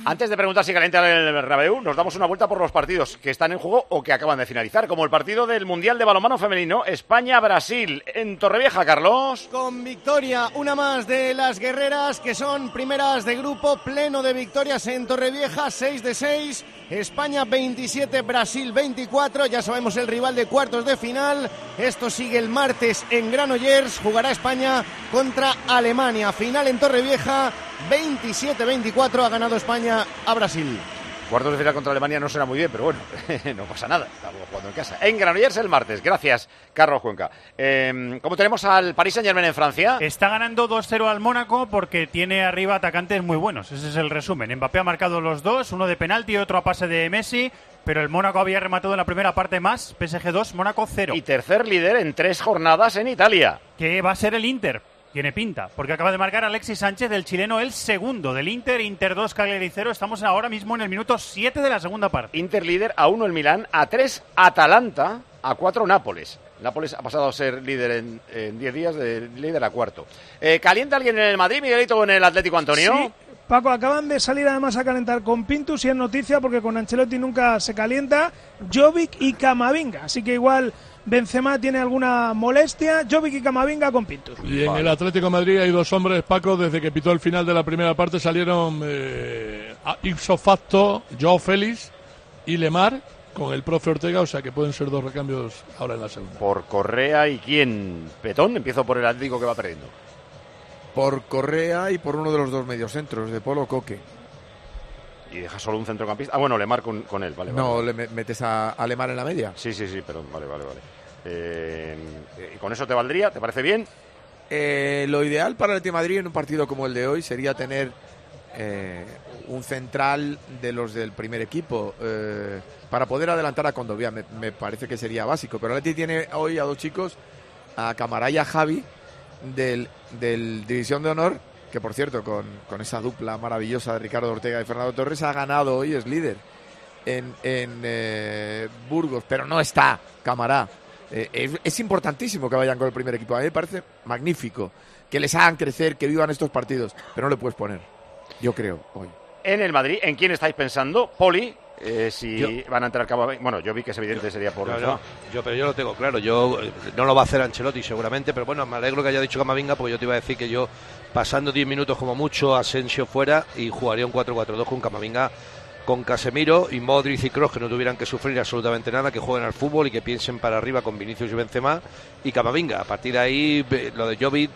Antes de preguntar si calienta el Bernabéu, nos damos una vuelta por los partidos que están en juego o que acaban de finalizar, como el partido del Mundial de Balonmano Femenino, España-Brasil, en Torrevieja, Carlos. Con victoria, una más de las guerreras, que son primeras de grupo, pleno de victorias en Torrevieja, 6 de 6, España 27, Brasil 24, ya sabemos el rival de cuartos de final. Esto sigue el martes en Granollers, jugará España contra Alemania, final en Torrevieja, 27-24, ha ganado España a Brasil. Cuartos de final contra Alemania no suena muy bien, pero bueno, no pasa nada, estamos jugando en casa. En Granollers el martes, gracias, Carlos Cuenca. ¿Cómo tenemos al Paris Saint-Germain en Francia? Está ganando 2-0 al Mónaco porque tiene arriba atacantes muy buenos, ese es el resumen. Mbappé ha marcado los dos, uno de penalti y otro a pase de Messi, pero el Mónaco había rematado en la primera parte más, PSG 2, Mónaco 0. Y tercer líder en 3 jornadas en Italia. Que va a ser el Inter. Tiene pinta, porque acaba de marcar Alexis Sánchez, del chileno, el segundo del Inter, Inter 2, Cagliari 0. Estamos ahora mismo en el minuto 7 de la segunda parte. Inter líder, a 1 el Milán, a 3 Atalanta, a 4 Nápoles. Nápoles ha pasado a ser líder en 10 días, de líder a cuarto. ¿Calienta alguien en el Madrid, Miguelito, o en el Atlético, Antonio? Sí, Paco, acaban de salir además a calentar con Pintus y es noticia porque con Ancelotti nunca se calienta, Jovic y Camavinga, así que igual Benzema tiene alguna molestia, Jovic y Camavinga con Pintus. Y en el Atlético de Madrid hay 2 hombres, Paco, desde que pitó el final de la primera parte salieron ipso facto Joao Félix y Lemar con el profe Ortega, o sea que pueden ser 2 recambios ahora en la segunda. Por Correa y quién, Petón, empiezo por el Atlético que va perdiendo. Por Correa y por uno de los 2 mediocentros, de Polo Coque. Y deja solo un centrocampista. Ah, bueno, Lemar con él, vale. No, vale. ¿le metes a Lemar en la media? Sí, perdón, vale. ¿Y con eso te valdría? ¿Te parece bien? Lo ideal para el Atlético de Madrid en un partido como el de hoy sería tener un central de los del primer equipo para poder adelantar a Condovia. Me parece que sería básico, pero el Atlético tiene hoy a 2 chicos, a Camará y a Javi del División de Honor, que por cierto con esa dupla maravillosa de Ricardo Ortega y Fernando Torres ha ganado hoy, es líder en Burgos, pero no está Camará. Es importantísimo que vayan con el primer equipo. A mí me parece magnífico que les hagan crecer, que vivan estos partidos, pero no le puedes poner, yo creo, hoy. En el Madrid, ¿en quién estáis pensando? Poli, van a entrar Camavinga. Bueno, yo vi que es evidente, sería por... Pero yo lo tengo claro, no lo va a hacer Ancelotti seguramente, pero bueno, me alegro que haya dicho Camavinga, porque yo te iba a decir que yo, pasando 10 minutos como mucho, Asensio fuera y jugaría un 4-4-2 con Camavinga, con Casemiro y Modric y Kroos, que no tuvieran que sufrir absolutamente nada, que jueguen al fútbol y que piensen para arriba con Vinicius y Benzema y Camavinga. A partir de ahí, lo de Jovic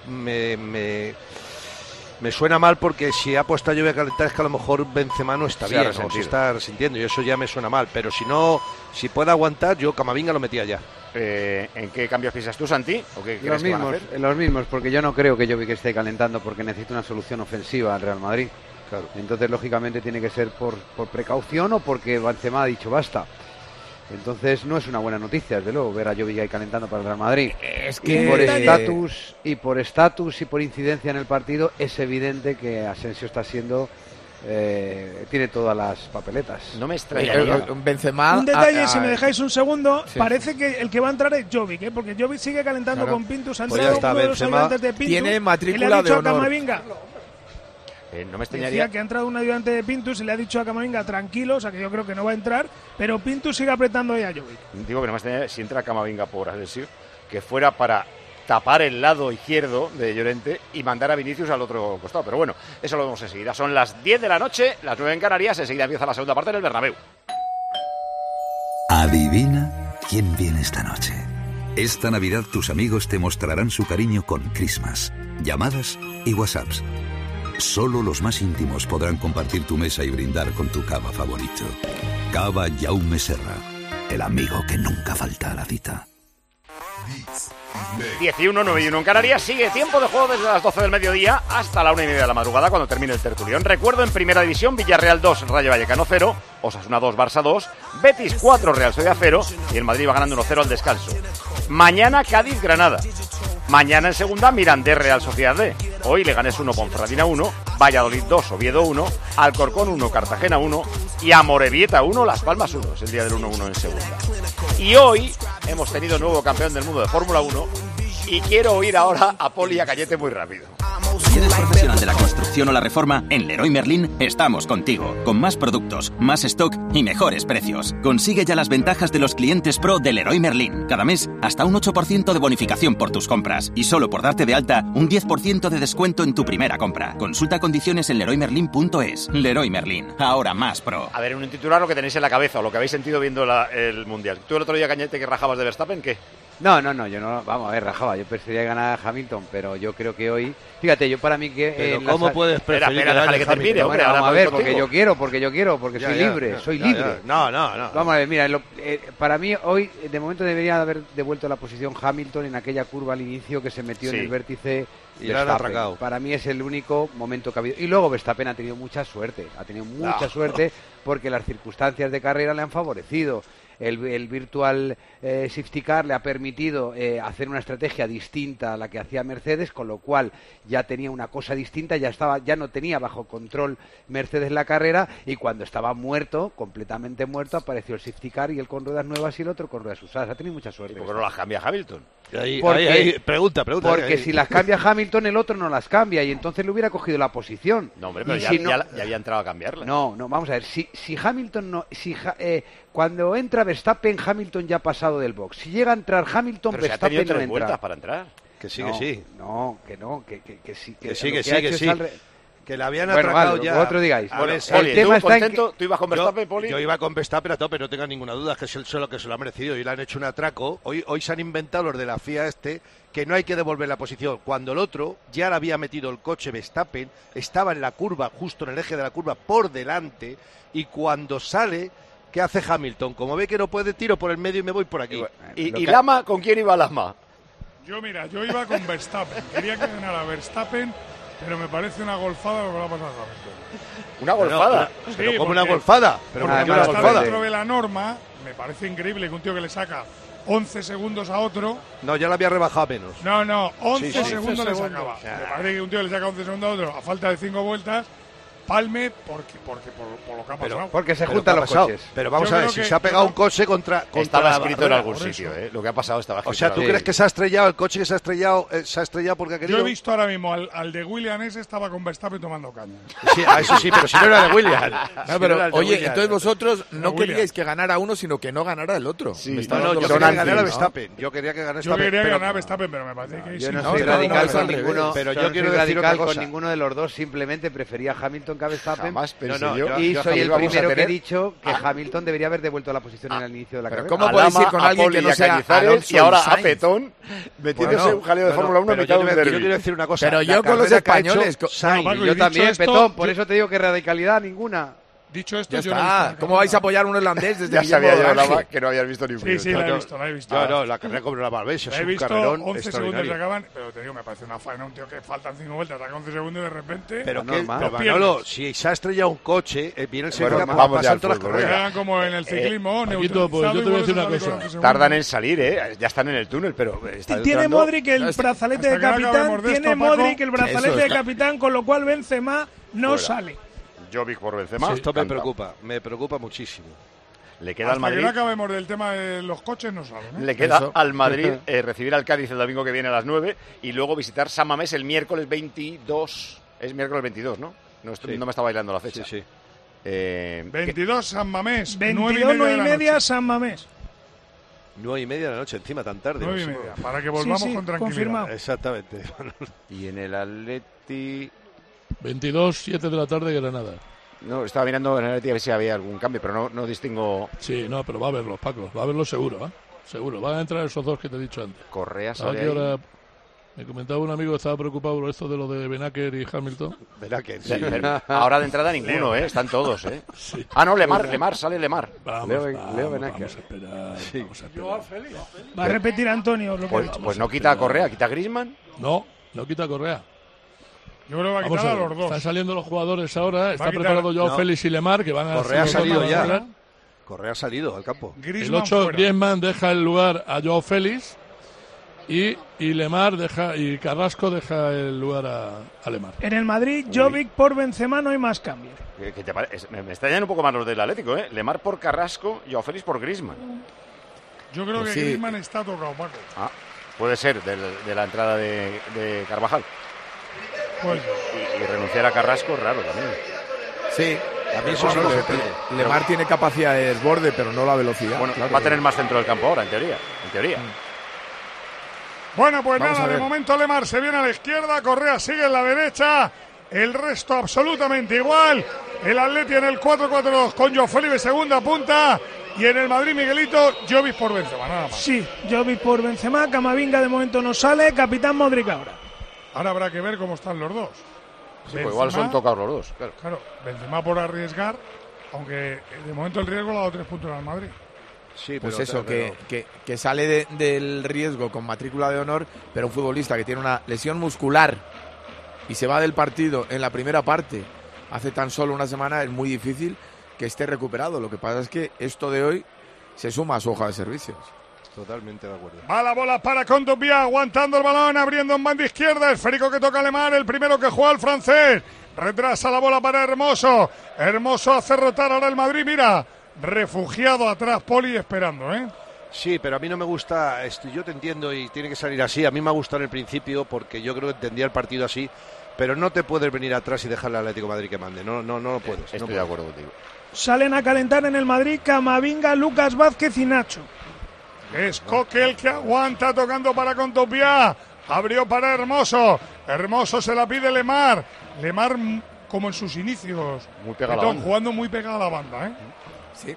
me suena mal, porque si ha puesto a Jovic a calentar es que a lo mejor Benzema no está bien, o se está resintiendo, y eso ya me suena mal, pero si puede aguantar, yo Camavinga lo metía ya. ¿En qué cambios piensas tú, Santi? ¿O qué crees los mismos, los mismos, porque yo no creo que Jovic esté calentando porque necesita una solución ofensiva al Real Madrid. Claro. Entonces, lógicamente, tiene que ser por precaución o porque Benzema ha dicho basta. Entonces, no es una buena noticia, desde luego, ver a Jovic ahí calentando para el Real Madrid. Es que por estatus y por incidencia en el partido, es evidente que Asensio está siendo... tiene todas las papeletas. No me extrañaría. Benzema, un detalle, si me dejáis un segundo, sí. Parece que el que va a entrar es Jovic, porque Jovic sigue calentando con Pintus. Ha entrado está, uno de los Benzema ayudantes de Pintus, tiene matrícula y le ha dicho de honor. a Camavinga, no me extrañaría. decía que ha entrado un ayudante de Pintus y le ha dicho a Camavinga tranquilo, o sea que yo creo que no va a entrar, pero Pintus sigue apretando ahí a Jovic. Digo que no me extrañaría, si entra Camavinga por Asensio, que fuera para tapar el lado izquierdo de Llorente y mandar a Vinicius al otro costado. Pero bueno, eso lo vemos enseguida. Son las 10 de la noche, las 9 en Canarias. Enseguida empieza la segunda parte del Bernabéu. Adivina quién viene esta noche. Esta Navidad tus amigos te mostrarán su cariño con Christmas, llamadas y WhatsApps. Solo los más íntimos podrán compartir tu mesa y brindar con tu cava favorito. Cava Jaume Serra, el amigo que nunca falta a la cita. 11:09 en Canarias. Sigue tiempo de juego desde las 12 del mediodía hasta la 1:30 de la madrugada, cuando termine el tertulión. Recuerdo, en Primera División, Villarreal 2, Rayo Vallecano 0, Osasuna 2, Barça 2, Betis 4, Real Sociedad 0 y el Madrid va ganando 1-0 al descanso. Mañana Cádiz-Granada. Mañana en segunda, Mirandés Real Sociedad D. Hoy Leganés 1, Ponferradina 1, Valladolid 2, Oviedo 1, Alcorcón 1, Cartagena 1 y Amorebieta 1, Las Palmas 1. Es el día del 1-1 en segunda. Y hoy hemos tenido nuevo campeón del mundo de Fórmula 1 y quiero oír ahora a Poli y a Cayete muy rápido. eres profesional de la construcción o la reforma, en Leroy Merlin estamos contigo. Con más productos, más stock y mejores precios. Consigue ya las ventajas de los clientes pro de Leroy Merlin. Cada mes, hasta un 8% de bonificación por tus compras. Y solo por darte de alta, un 10% de descuento en tu primera compra. Consulta condiciones en leroymerlin.es. Leroy Merlin, ahora más pro. A ver, en un titular lo que tenéis en la cabeza o lo que habéis sentido viendo el Mundial. ¿Tú el otro día, Cañete, que rajabas de Verstappen, qué? No, yo no, vamos a ver, rajaba, yo prefería ganar a Hamilton, pero yo creo que hoy, fíjate, yo para mí que... Pero ¿cómo puedes preferir espera, déjale que termine, hombre, vamos a ver, porque contigo. yo quiero, porque soy libre. No. Vamos a ver, mira, para mí hoy, de momento debería haber devuelto la posición Hamilton en aquella curva al inicio que se metió en el vértice y la han atracado. Para mí es el único momento que ha habido. Y luego Verstappen ha tenido mucha suerte, suerte porque las circunstancias de carrera le han favorecido. El virtual safety car le ha permitido hacer una estrategia distinta a la que hacía Mercedes, con lo cual ya tenía una cosa distinta, ya no tenía bajo control Mercedes la carrera, y cuando estaba completamente muerto, apareció el safety car y él con ruedas nuevas y el otro con ruedas usadas. Ha tenido mucha suerte. ¿Y por qué no las cambia Hamilton? Pregunta. Porque si las cambia Hamilton, el otro no las cambia, y entonces le hubiera cogido la posición. No, hombre, pero ya había entrado a cambiarla. No, vamos a ver, si Hamilton no... cuando entra Verstappen, Hamilton ya ha pasado del box. Si llega a entrar Hamilton, pero Verstappen no entra. Vueltas para entrar. Que sí. Que sí. Que la habían atracado ya. Vosotros digáis. El tema está contento, ¿tú ibas con Verstappen, Poli? Yo iba con Verstappen a tope, no tenga ninguna duda, que es el solo que se lo ha merecido y le han hecho un atraco. Hoy se han inventado los de la FIA que no hay que devolver la posición. Cuando el otro ya le había metido el coche Verstappen, estaba en la curva, justo en el eje de la curva, por delante, y cuando sale... ¿Qué hace Hamilton? Como ve que no puede, tiro por el medio y me voy por aquí. ¿Y Lama? ¿Con quién iba Lama? Yo iba con Verstappen. Quería que ganara Verstappen, pero me parece una golfada lo que va a pasar a Hamilton. ¿Una golfada? Pero ¿cómo una golfada? Porque está dentro de la norma. Me parece increíble que un tío que le saca 11 segundos a otro... No, ya la había rebajado menos. No, 11 segundos le sacaba. Me parece que un tío que le saca 11 segundos a otro a falta de 5 vueltas... Palme por lo que ha pasado. Porque se juntan los coches. Pero vamos a ver, si se ha pegado un coche contra estaba escrito en algún sitio, lo que ha pasado estaba escrito. O sea, ¿tú crees que se ha estrellado el coche que se ha estrellado porque ha querido? Yo he visto ahora mismo al de Williams estaba con Verstappen tomando caña. Sí, eso sí, pero si no era de Williams. Oye, entonces vosotros no queríais que ganara uno, sino que no ganara el otro. Sí, yo quería que ganara Verstappen. Yo quería que ganara Verstappen, pero me parece que yo no soy radical con ninguno. Pero yo quiero decir otra cosa. Con ninguno de los dos, simplemente prefería Hamilton que a Verstappen. Y soy el primero que he dicho que Hamilton debería haber devuelto la posición en el inicio de la carrera. ¿Cómo podéis ir con alguien que no sea Alonso y ahora a Petón metiéndose un jaleo de Fórmula 1? Yo quiero decir una cosa. Pero yo con los españoles... Yo también, Petón, por eso te digo que radicalidad ninguna. Dicho esto, yo ¿cómo vais a apoyar a un irlandés desde ya sabía yo, Lama, que no habías visto ni un Sí, la he visto. No, la carrera con la Malves es un carrerón 11 segundos se acaban, pero te digo, me parece una faena un tío que faltan 5 vueltas, saca 11 segundos y de repente... Pero Manolo, si se ha estrellado un coche, viene el segundo que pasa en todas las carreras. Como en el ciclismo, pues yo te voy a decir una cosa. Tardan en salir, ya están en el túnel, pero... Tiene Modric el brazalete de capitán, con lo cual Benzema no sale. Jovic por Benzema. Esto me preocupa muchísimo. Le queda al Madrid. Que no acabemos del tema de los coches, no sabe. Le queda al Madrid recibir al Cádiz el domingo que viene a las 9 y luego visitar San Mamés el miércoles 22. Es miércoles 22, ¿no? No me está bailando la fecha. Sí. 22 San Mamés. 22, 9:30 San Mamés. 9:30 de la noche, encima tan tarde. 9:30, para que volvamos con tranquilidad. Confirmado. Exactamente. Y en el Atleti... 22, 7 de la tarde, Granada. No, estaba mirando en el Atleti a ver si había algún cambio, pero no distingo... Sí, no, pero va a haberlos, Paco. Va a haberlos seguro, ¿eh? Seguro. Van a entrar esos dos que te he dicho antes. Correa sale ahí. Me comentaba un amigo que estaba preocupado por esto de lo de Benaker y Hamilton. Benaker, sí. Ahora de entrada ninguno, Están todos, Sí. Ah, no, Lemar, sale Lemar. Leo Benaker. Vamos a esperar. Va a repetir Antonio. Pues no quita a Correa, quita a Griezmann. No quita a Correa. Yo creo que va a quitar a los dos. Están saliendo los jugadores ahora. Está preparado Joao Félix y Lemar, que van a... Correa ha salido ya. Correa ha salido al campo. El 8, Griezmann deja el lugar a Joao Félix y Lemar y Carrasco deja el lugar a Lemar. En el Madrid, Jovic por Benzema, no hay más cambios. ¿Qué te parece? Me extrañan un poco más los del Atlético, Lemar por Carrasco y Joao Félix por Griezmann. Yo creo que Griezmann está tocado, Paco. Puede ser, de la entrada de Carvajal. Pues. Y renunciar a Carrasco es raro también. Sí. A mí eso sí lo se pide. Lemar tiene capacidad de desborde, pero no la velocidad. Bueno, claro. va a tener más centro del campo ahora, en teoría. Bueno, pues Vamos nada, a ver. de momento Lemar se viene a la izquierda, Correa sigue en la derecha, el resto absolutamente igual. El Atleti en el 4-4-2 con Joao Félix de segunda punta y en el Madrid Miguelito, Jovic por Benzema, nada más. Sí, Jovic por Benzema, Camavinga de momento no sale, capitán Modric ahora. Ahora habrá que ver cómo están los dos. Sí, pues igual son tocados los dos, claro. Claro, Benzema por arriesgar, aunque de momento el riesgo le ha dado 3 puntos al Madrid. Sí, Pues pero, eso, pero- que sale del riesgo con matrícula de honor, pero un futbolista que tiene una lesión muscular y se va del partido en la primera parte hace tan solo una semana, es muy difícil que esté recuperado. Lo que pasa es que esto de hoy se suma a su hoja de servicios. Totalmente de acuerdo. Va la bola para Kondogbia, aguantando el balón, abriendo en banda izquierda. Esférico que toca Lemar, el primero que juega el francés. Retrasa la bola para Hermoso. Hermoso hace rotar ahora el Madrid, mira. Refugiado atrás, Poli esperando, ¿eh? Sí, pero a mí no me gusta, yo te entiendo y tiene que salir así. A mí me ha gustado en el principio porque yo creo que entendía el partido así, pero no te puedes venir atrás y dejarle al Atlético de Madrid que mande. No lo puedes. Estoy de acuerdo contigo. Salen a calentar en el Madrid Camavinga, Lucas Vázquez y Nacho. Es Coque el que aguanta tocando para Kondogbia. Abrió para Hermoso. Hermoso se la pide Lemar. Lemar como en sus inicios. Muy pegado a la Petón, banda. jugando muy pegado a la banda, ¿eh? Sí,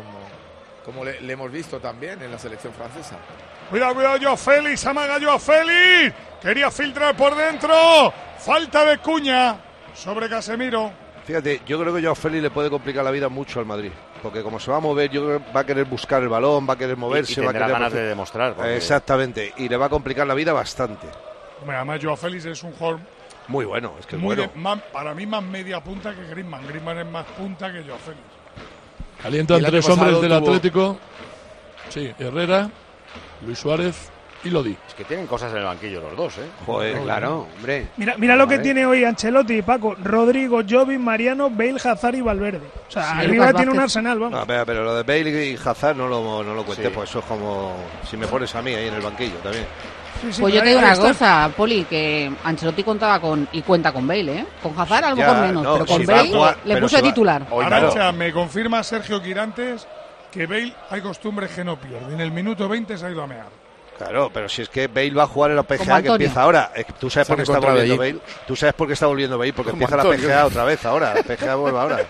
como le hemos visto también en la selección francesa. Cuidado, Joao Félix, amaga Joao Félix. Quería filtrar por dentro. Falta de Cuña sobre Casemiro. Fíjate, yo creo que Joao Félix le puede complicar la vida mucho al Madrid, porque como se va a mover, yo creo que va a querer buscar el balón, va a querer moverse, y va a tendrá querer ganas de demostrar. porque- Exactamente, y le va a complicar la vida bastante. Hombre, además Joao Félix es un jugador Muy bueno, es que es muy bueno. para mí más media punta que Griezmann. Griezmann es más punta que Joao Félix. Calientan El año 3 pasado hombres del tuvo- Atlético. Sí, Herrera, Luis Suárez y Lodi. Es que tienen cosas en el banquillo los dos, ¿eh? Joder, Claro, hombre. Mira lo que Vale. tiene hoy Ancelotti, Paco. Rodrigo, Jovic, Mariano, Bale, Hazard y Valverde. O sea, Sí, arriba Lucas tiene un Vázquez. arsenal, vamos. No, pero lo de Bale y Hazard no lo cuente, Sí. pues eso es como si me pones a mí ahí en el banquillo también. Sí, sí, Pues yo ahí- te digo ahí una está. cosa, Poli, que Ancelotti contaba y cuenta con Bale, ¿eh? Con Hazard a lo mejor Ya, menos, no, pero con si va a Bale jugar, le pero puso si de va- titular. Hoy Arancha, me confirma Sergio Quirantes que Bale hay costumbre que no pierde. En el minuto 20 se ha ido a mear. Claro, pero si es que Bale va a jugar en la Como PGA que Antonio. empieza ahora. Es que tú sabes Se por qué han está encontrado volviendo allí. Bale. Tú sabes por qué está volviendo Bale, porque Como empieza Antonio. la PGA otra vez ahora. La PGA vuelve ahora.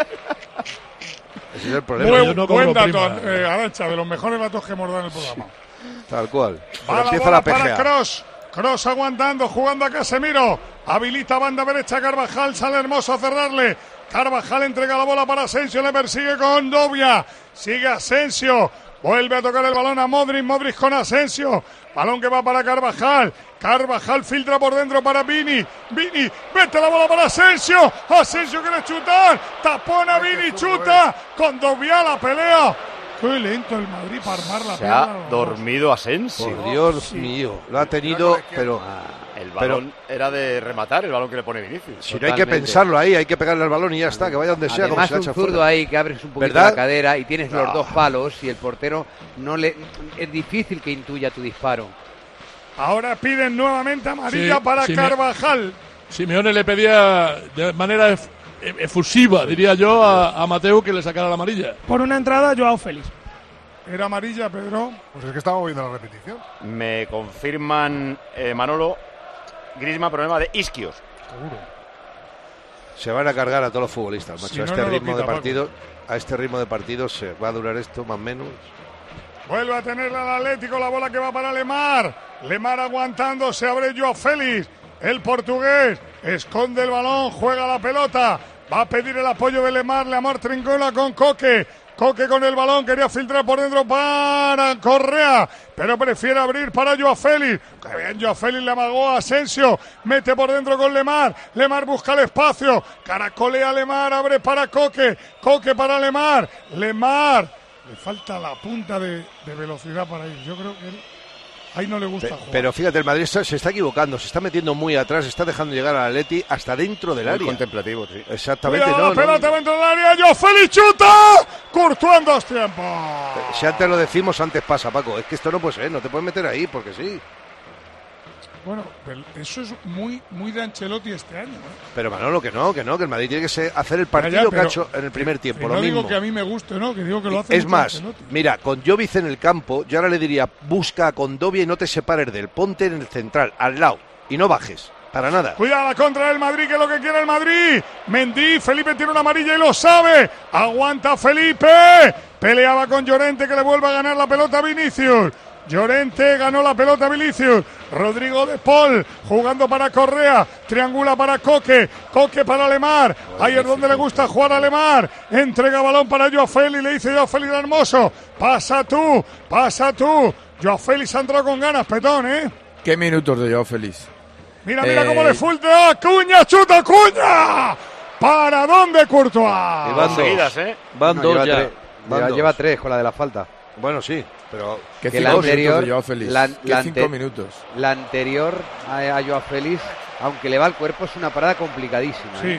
Ese es el problema. Bueno, Buen, yo no cobro buen dato, prima. Arancha, de los mejores datos que hemos dado en el programa. Tal cual. Pero Va la empieza bola la para PGA. Kroos. Kroos aguantando, jugando a Casemiro. Habilita banda derecha Carvajal, sale Hermoso a cerrarle. Carvajal entrega la bola para Asensio, le persigue con Dobia. Sigue Asensio. Vuelve a tocar el balón a Modric, Modric con Asensio. Balón que va para Carvajal. Carvajal filtra por dentro para Vini. Vini, mete la bola para Asensio. Asensio quiere chutar. Tapona Vini, chuta. Con Dobia la pelea. Qué lento el Madrid para armar la Se pelea. ha dormido Asensio. Por Dios mío. Lo ha tenido, pero El balón era de rematar, el balón que le pone Vinicius. si no hay que Totalmente. pensarlo ahí, hay que pegarle al balón y ya está, que vaya donde sea, como Además, se la un echa zurdo fuera. ahí que abres un poquito ¿Verdad? la cadera y tienes los Ah. dos palos y el portero no le... Es difícil que intuya tu disparo. Ahora piden nuevamente amarilla Sí, para sí, Carvajal. Simeone le pedía de manera efusiva, diría yo, a Mateu que le sacara la amarilla. Por una entrada, Joao Félix. Era amarilla, Pedro. Pues es que estamos viendo la repetición. Me confirman, Manolo, Griezmann, problema de isquios. Seguro. Se van a cargar a todos los futbolistas, macho. Si a no, este no lo ritmo de quita, partido, a este ritmo de partido se va a durar esto más o menos. Vuelve a tenerla el Atlético, la bola que va para Lemar. Lemar aguantando, se abre Joao Félix. El portugués esconde el balón, juega la pelota. Va a pedir el apoyo de Lemar. Lemar trincola con Coque. Coque con el balón, quería filtrar por dentro para Correa, pero prefiere abrir para Joao Félix. Que bien, Joao Félix le amagó a Asensio, mete por dentro con Lemar. Lemar busca el espacio, caracolea Lemar, abre para Coque. Coque para Lemar. Lemar, le falta la punta de velocidad para ir. Yo creo que ahí no le gusta jugar. Pero fíjate, el Madrid se está equivocando, se está metiendo muy atrás, está dejando llegar al Atleti hasta dentro del Muy área. contemplativo, sí. Exactamente, Cuidado, no, la pelota no. dentro del área. Joao Félix chuta. Courtois en 2 tiempos. Si antes lo decimos, antes pasa, Paco. Es que esto no puede ser, no te puedes meter ahí, porque sí. Bueno, pero eso es muy de Ancelotti este año. Pero Manolo, que el Madrid tiene que hacer el partido que ha hecho en el primer tiempo. No lo digo mismo. que a mí me guste, ¿no? Que digo que lo hace Es mucho más, Ancelotti. mira, con Jovic en el campo, yo ahora le diría, busca a Condovia y no te separes de él. Ponte en el central, al lado, y no bajes. Para nada. Cuidado la contra del Madrid, que es lo que quiere el Madrid. Mendy, Felipe tiene una amarilla y lo sabe. Aguanta Felipe. Peleaba con Llorente, que le vuelve a ganar la pelota a Vinicius. Llorente ganó la pelota a Vinicius. Rodrigo de Paul jugando para Correa. Triangula para Coque. Coque para Lemar. Ahí es donde le gusta jugar a Lemar. Entrega balón para Joao Félix. Le dice Joao Félix Hermoso. Pasa tú. Joao Félix ha entrado con ganas, Petón, ¿eh? Qué minutos de Joao Félix. Mira cómo le fulta. ¡Cuña, chuta, Cuña! ¿Para dónde, Courtois? Y van seguidas, ¿eh? Van dos ya. Lleva 3 con la de la falta. Bueno, sí, pero... Que la anterior, de Joao Félix. 5 minutos. La anterior a Joao Félix, aunque le va al cuerpo, es una parada complicadísima. Sí.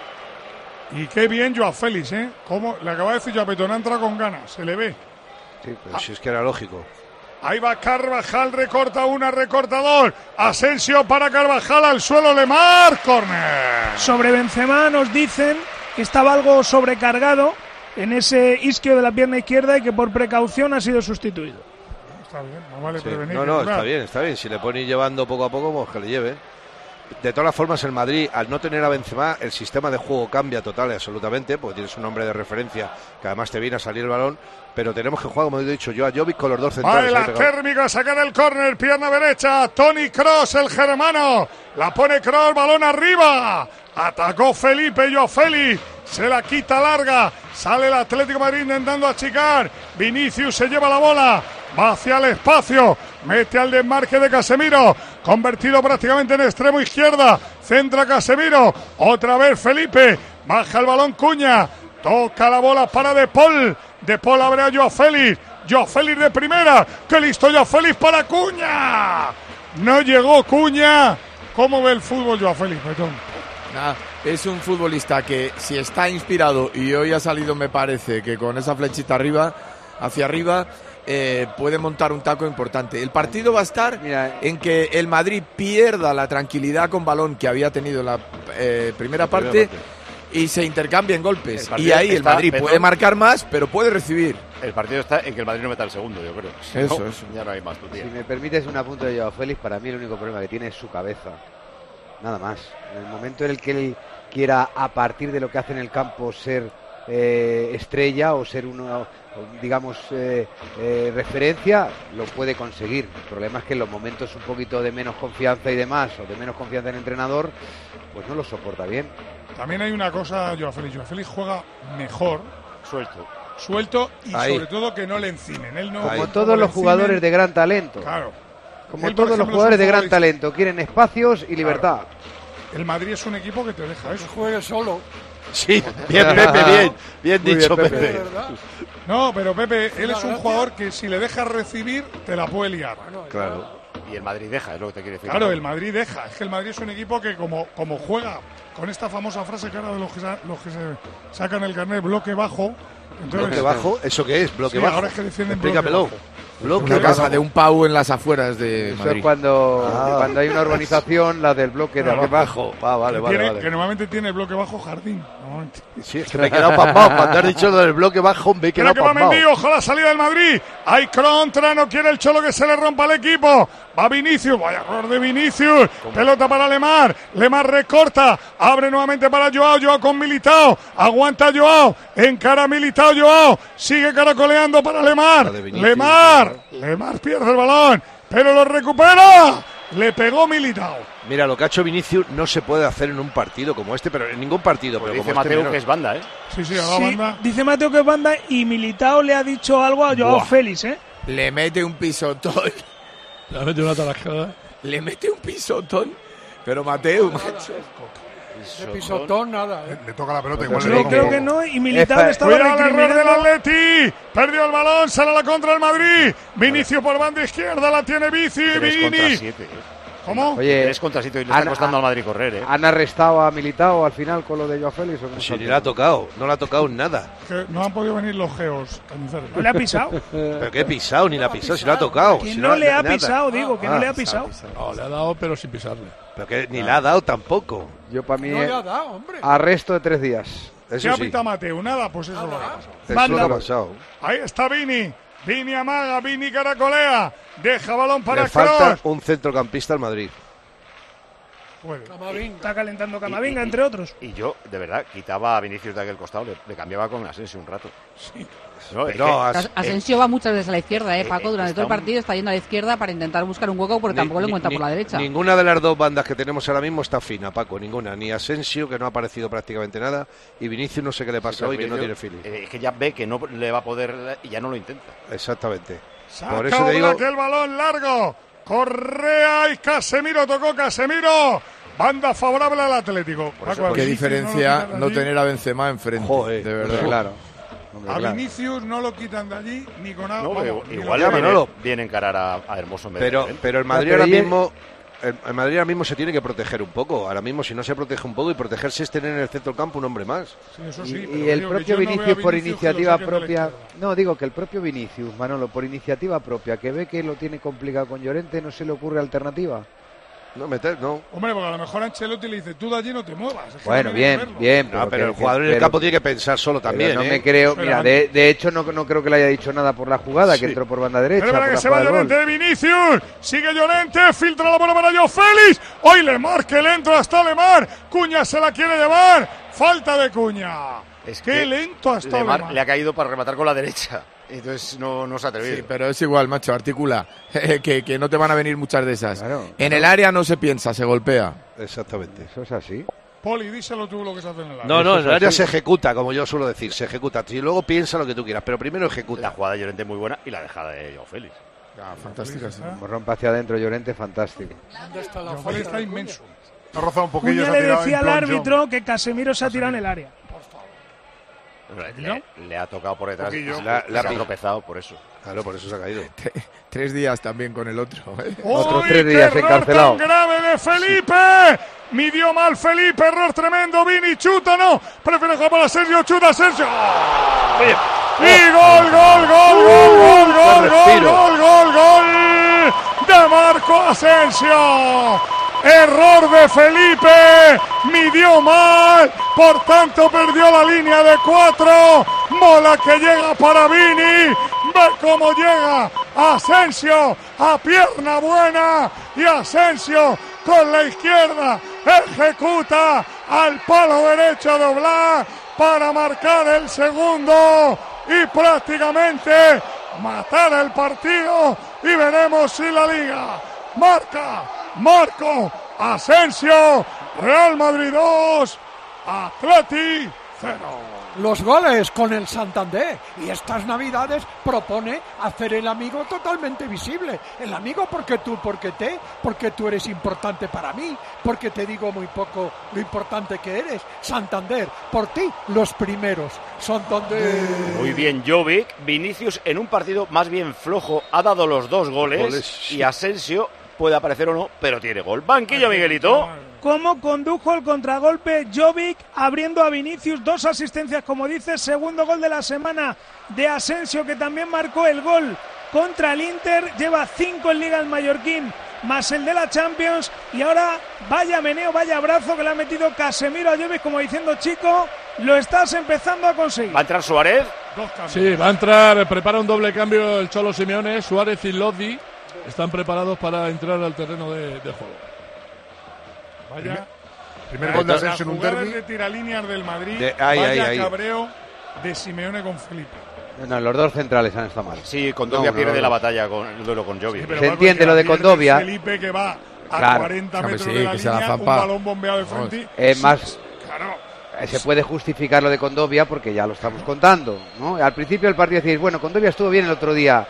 Y qué bien Joao Félix, ¿eh? Como le acaba de decir yo a Petón, entra con ganas, se le ve. Sí, pero si es que era lógico. Ahí va Carvajal, recorta una, recorta dos. Asensio para Carvajal, al suelo Lemar, córner. Sobre Benzema nos dicen que estaba algo sobrecargado en ese isquio de la pierna izquierda y que por precaución ha sido sustituido. Está bien, no vale Sí. prevenir. No, está bien. Si le pone llevando poco a poco, pues que le lleve. De todas las formas, el Madrid, al no tener a Benzema, el sistema de juego cambia total y absolutamente, porque tienes un hombre de referencia que además te viene a salir el balón, pero tenemos que jugar, como he dicho yo, a Jovic con los dos centrales. Vale, la térmica, sacar el córner, pierna derecha, Toni Kroos, el germano, la pone Kroos, balón arriba, atacó Felipe, Joao Félix, se la quita larga, sale el Atlético de Madrid intentando achicar, Vinicius se lleva la bola, va hacia el espacio, mete al desmarque de Casemiro, convertido prácticamente en extremo izquierda, centra Casemiro, otra vez Felipe, baja el balón Cuña, toca la bola para De Paul abre a Joao Félix de primera, que listo Joao Félix para Cuña, no llegó Cuña. ¿Cómo ve el fútbol Joao Félix, Petón? Nah, es un futbolista que si está inspirado, y hoy ha salido, me parece, que con esa flechita hacia arriba, puede montar un taco importante. El partido va a estar en que el Madrid pierda la tranquilidad con balón que había tenido en la primera parte y se intercambien golpes. Y ahí el Madrid puede marcar más, pero puede recibir. El partido está en que el Madrid no meta el segundo, yo creo. Eso. Ya no hay más. Si me permites un apunte de Joao Félix, para mí el único problema que tiene es su cabeza. Nada más. En el momento en el que él quiera, a partir de lo que hace en el campo, ser estrella o ser uno, digamos, referencia, lo puede conseguir. El problema es que en los momentos un poquito de menos confianza y demás, o de menos confianza en el entrenador, pues no lo soporta bien. También hay una cosa, Joao Félix juega mejor, suelto y ahí, sobre todo que no le encimen. Él no, como todos los jugadores de gran talento. Claro. Como Él, todos los jugadores de gran talento, quieren espacios y libertad. El Madrid es un equipo que te deja eso. Juegue solo. Sí, bien Pepe, bien dicho Pepe. No, pero Pepe, él es un jugador que si le dejas recibir, te la puede liar. Claro. Y el Madrid deja, es lo que te quiere decir. Claro, el Madrid deja. Es que el Madrid es un equipo que como juega con esta famosa frase que ahora de los que se sacan el carnet, bloque bajo. Entonces, ¿Bloque bajo? ¿Eso qué es? ¿Bloque bajo? Ahora es que defienden explícamelo. Una casa de un Pau en las afueras de Madrid. Eso es cuando hay una urbanización, la del bloque de bajo. Vale. Que normalmente tiene el bloque bajo jardín. Sí, es que me he quedado pasmado. Cuando has dicho lo del bloque bajo, me he quedado pasmado. Ojo la salida del Madrid. Hay contra, no quiere el Cholo que se le rompa al equipo. Va Vinicius, vaya error de Vinicius. Pelota para Lemar. Lemar recorta. Abre nuevamente para Joao con Militao. Aguanta Joao. Encara Militao Joao. Sigue caracoleando para Lemar. Lemar pierde el balón, pero lo recupera. Le pegó Militao. Mira, lo que ha hecho Vinicius no se puede hacer en un partido como este, pero en ningún partido. Pues pero dice como Mateo que es banda, ¿eh? Sí, banda. Dice Mateo que es banda y Militao le ha dicho algo a Joao Félix, ¿eh? Le mete un pisotón. Le mete una tarajada. Le mete un pisotón. Pero Mateo, macho. De pisotón nada, ¿eh? Le toca la pelota igual. Yo creo que no, y Militao le estaba Cuidado el error del recriminando. Atleti. Perdió el balón, sale a la contra el Madrid. Vinicius por banda izquierda, la tiene Vini. ¿Cómo? Oye, Es contrasito y le está costando al Madrid correr, ¿eh? ¿Han arrestado a Militao al final con lo de Joao Félix? Si ni le ha tocado, no le ha tocado nada. Que no han podido venir los geos. ¿No le ha pisado? ¿Pero qué pisado? Ni le ha pisado, si lo ha tocado. Que Si no le ha nada. pisado, digo, que no le ha pisado. No, le ha dado, pero sin pisarle. Pero que ni le ha dado tampoco. Yo para mí No le ha dado, hombre. arresto de 3 días. ¿Qué Eso ha sí. pitado Mateu? Nada, pues eso es lo que ha pasado. Eso Banda. lo ha pasado. Ahí está Vini. Vini amaga, Vini caracolea. Deja balón para Le falta Kroos. un centrocampista al Madrid. Puede. Está calentando Camavinga, entre otros. Y yo, de verdad, quitaba a Vinicius de aquel costado, le cambiaba con Asensio un rato. Sí. No, es No, que- Asensio va muchas veces a la izquierda, Paco. Durante está todo el un- partido está yendo a la izquierda para intentar buscar un hueco porque tampoco lo encuentra por la derecha. Ninguna de las dos bandas que tenemos ahora mismo está fina, Paco, ninguna. Ni Asensio, que no ha aparecido prácticamente nada, y Vinicius no sé qué le pasa hoy, que no tiene feeling. Es que ya ve que no le va a poder y ya no lo intenta. Exactamente. Saca Por eso te digo, Oblak el balón largo. Correa y Casemiro tocó Casemiro. Banda favorable al Atlético. Paco, a Qué Vinicius diferencia no lo quitan no de tener a Benzema enfrente. Joder, de verdad. Claro. allí. A Vinicius no lo quitan de allí ni con nada. No, vamos, ni igual lo- Ya, Manolo. viene a encarar a Hermoso en vez pero, de él. pero el Madrid pero ahora y- mismo... El Madrid ahora mismo se tiene que proteger un poco. Ahora mismo, si no se protege un poco, y protegerse es tener en el centro del campo un hombre más. Sí, eso sí, Y pero el digo que propio yo no veo a Vinicius por Vinicius que lo iniciativa saquen de la propia, izquierda. no digo que el propio Vinicius, Manolo, por iniciativa propia, que ve que lo tiene complicado con Llorente, no se le ocurre alternativa. No, meter, no. Hombre, porque a lo mejor Ancelotti le dice, tú de allí no te muevas. Es que Bueno, no viene a bien, verlo. bien. No, pero el que- jugador en el pero- campo tiene que pensar solo pero también, no ¿eh? me creo, Pero mira, antes- de hecho no creo que le haya dicho nada por la jugada, Sí. que entró por banda derecha. Pero por para que la se va jugada del Llorente gol. de Vinicius. Sigue Llorente, filtra la bola para Joao Félix. Hoy Lemar, que lento hasta Lemar. Cuña se la quiere llevar. Falta de Cuña. Es Qué que lento ha estado Lemar Lemar. le ha caído para rematar con la derecha. Entonces no se ha atrevido. Sí, pero es igual, macho, articula. que no te van a venir muchas de esas. Claro, En el área no se piensa, se golpea. Exactamente. Eso es así. Poli, díselo tú lo que se hace en el área. No, en es el área así. se ejecuta, como yo suelo decir, se ejecuta. Y luego piensa lo que tú quieras, pero primero La ejecuta. jugada de Llorente muy buena y la dejada de Joao Félix. Fantástica, sí. Como rompe hacia adentro Llorente, fantástico. ¿Dónde está la Joao falta Félix está de inmenso. Ha rozado un poquillo, Cuña se ha le tirado decía en al plan árbitro que Casemiro se ha tirado en el área. Le ha tocado por detrás. Poquillo. Se La ha pi- tropezado por eso. Claro, por eso se ha caído. 3 días también con el otro. Otros ¡Uy, 3 qué días error encarcelado! tan grave de Felipe! Midió mal Felipe, error tremendo. Vini, chuta, no. Prefiere jugar para Sergio, chuta Sergio. Oye, Y gol de Marco Asensio. Error de Felipe, midió mal, por tanto perdió la línea de 4. Mola que llega para Vini, ve cómo llega Asensio a pierna buena y Asensio con la izquierda ejecuta al palo derecho de Oblak para marcar el segundo y prácticamente matar el partido, y veremos si la Liga marca Marco Asensio. Real Madrid 2, Atleti 0. Los goles con el Santander, y estas navidades propone hacer el amigo totalmente visible. El amigo porque tú eres importante para mí, porque te digo muy poco lo importante que eres. Santander, por ti los primeros. Santander. Muy bien, Jovic. Vinicius en un partido más bien flojo ha dado los 2 goles, sí. y Asensio puede aparecer o no, pero tiene gol. Banquillo, Miguelito. Cómo condujo el contragolpe Jovic abriendo a Vinicius, 2 asistencias, como dices, segundo gol de la semana de Asensio, que también marcó el gol contra el Inter, lleva 5 en Liga el mallorquín, más el de la Champions, y ahora vaya meneo, vaya abrazo que le ha metido Casemiro a Jovic, como diciendo, chico, lo estás empezando a conseguir. Va a entrar Suárez. Sí, va a entrar, prepara un doble cambio el Cholo Simeone, Suárez y Lodi están preparados para entrar al terreno de juego. Vaya. Primer gol de Asensio en un jugadas derbi. de tiralíneas del Madrid. Ahí, vaya ahí. cabreo de Simeone con Felipe. No, los 2 centrales han estado mal. Sí, Condovia No, pierde no. la batalla con el duelo con Jovic. Pero Se Paco, entiende que lo de pierde Condovia. Felipe, que va a Claro. 40 Hombre, metros sí, de la que se la línea, un zampa. balón bombeado de frente. Más Claro. se puede justificar lo de Condovia porque ya lo estamos contando, ¿no? Al principio del partido decís, bueno, Condovia estuvo bien el otro día.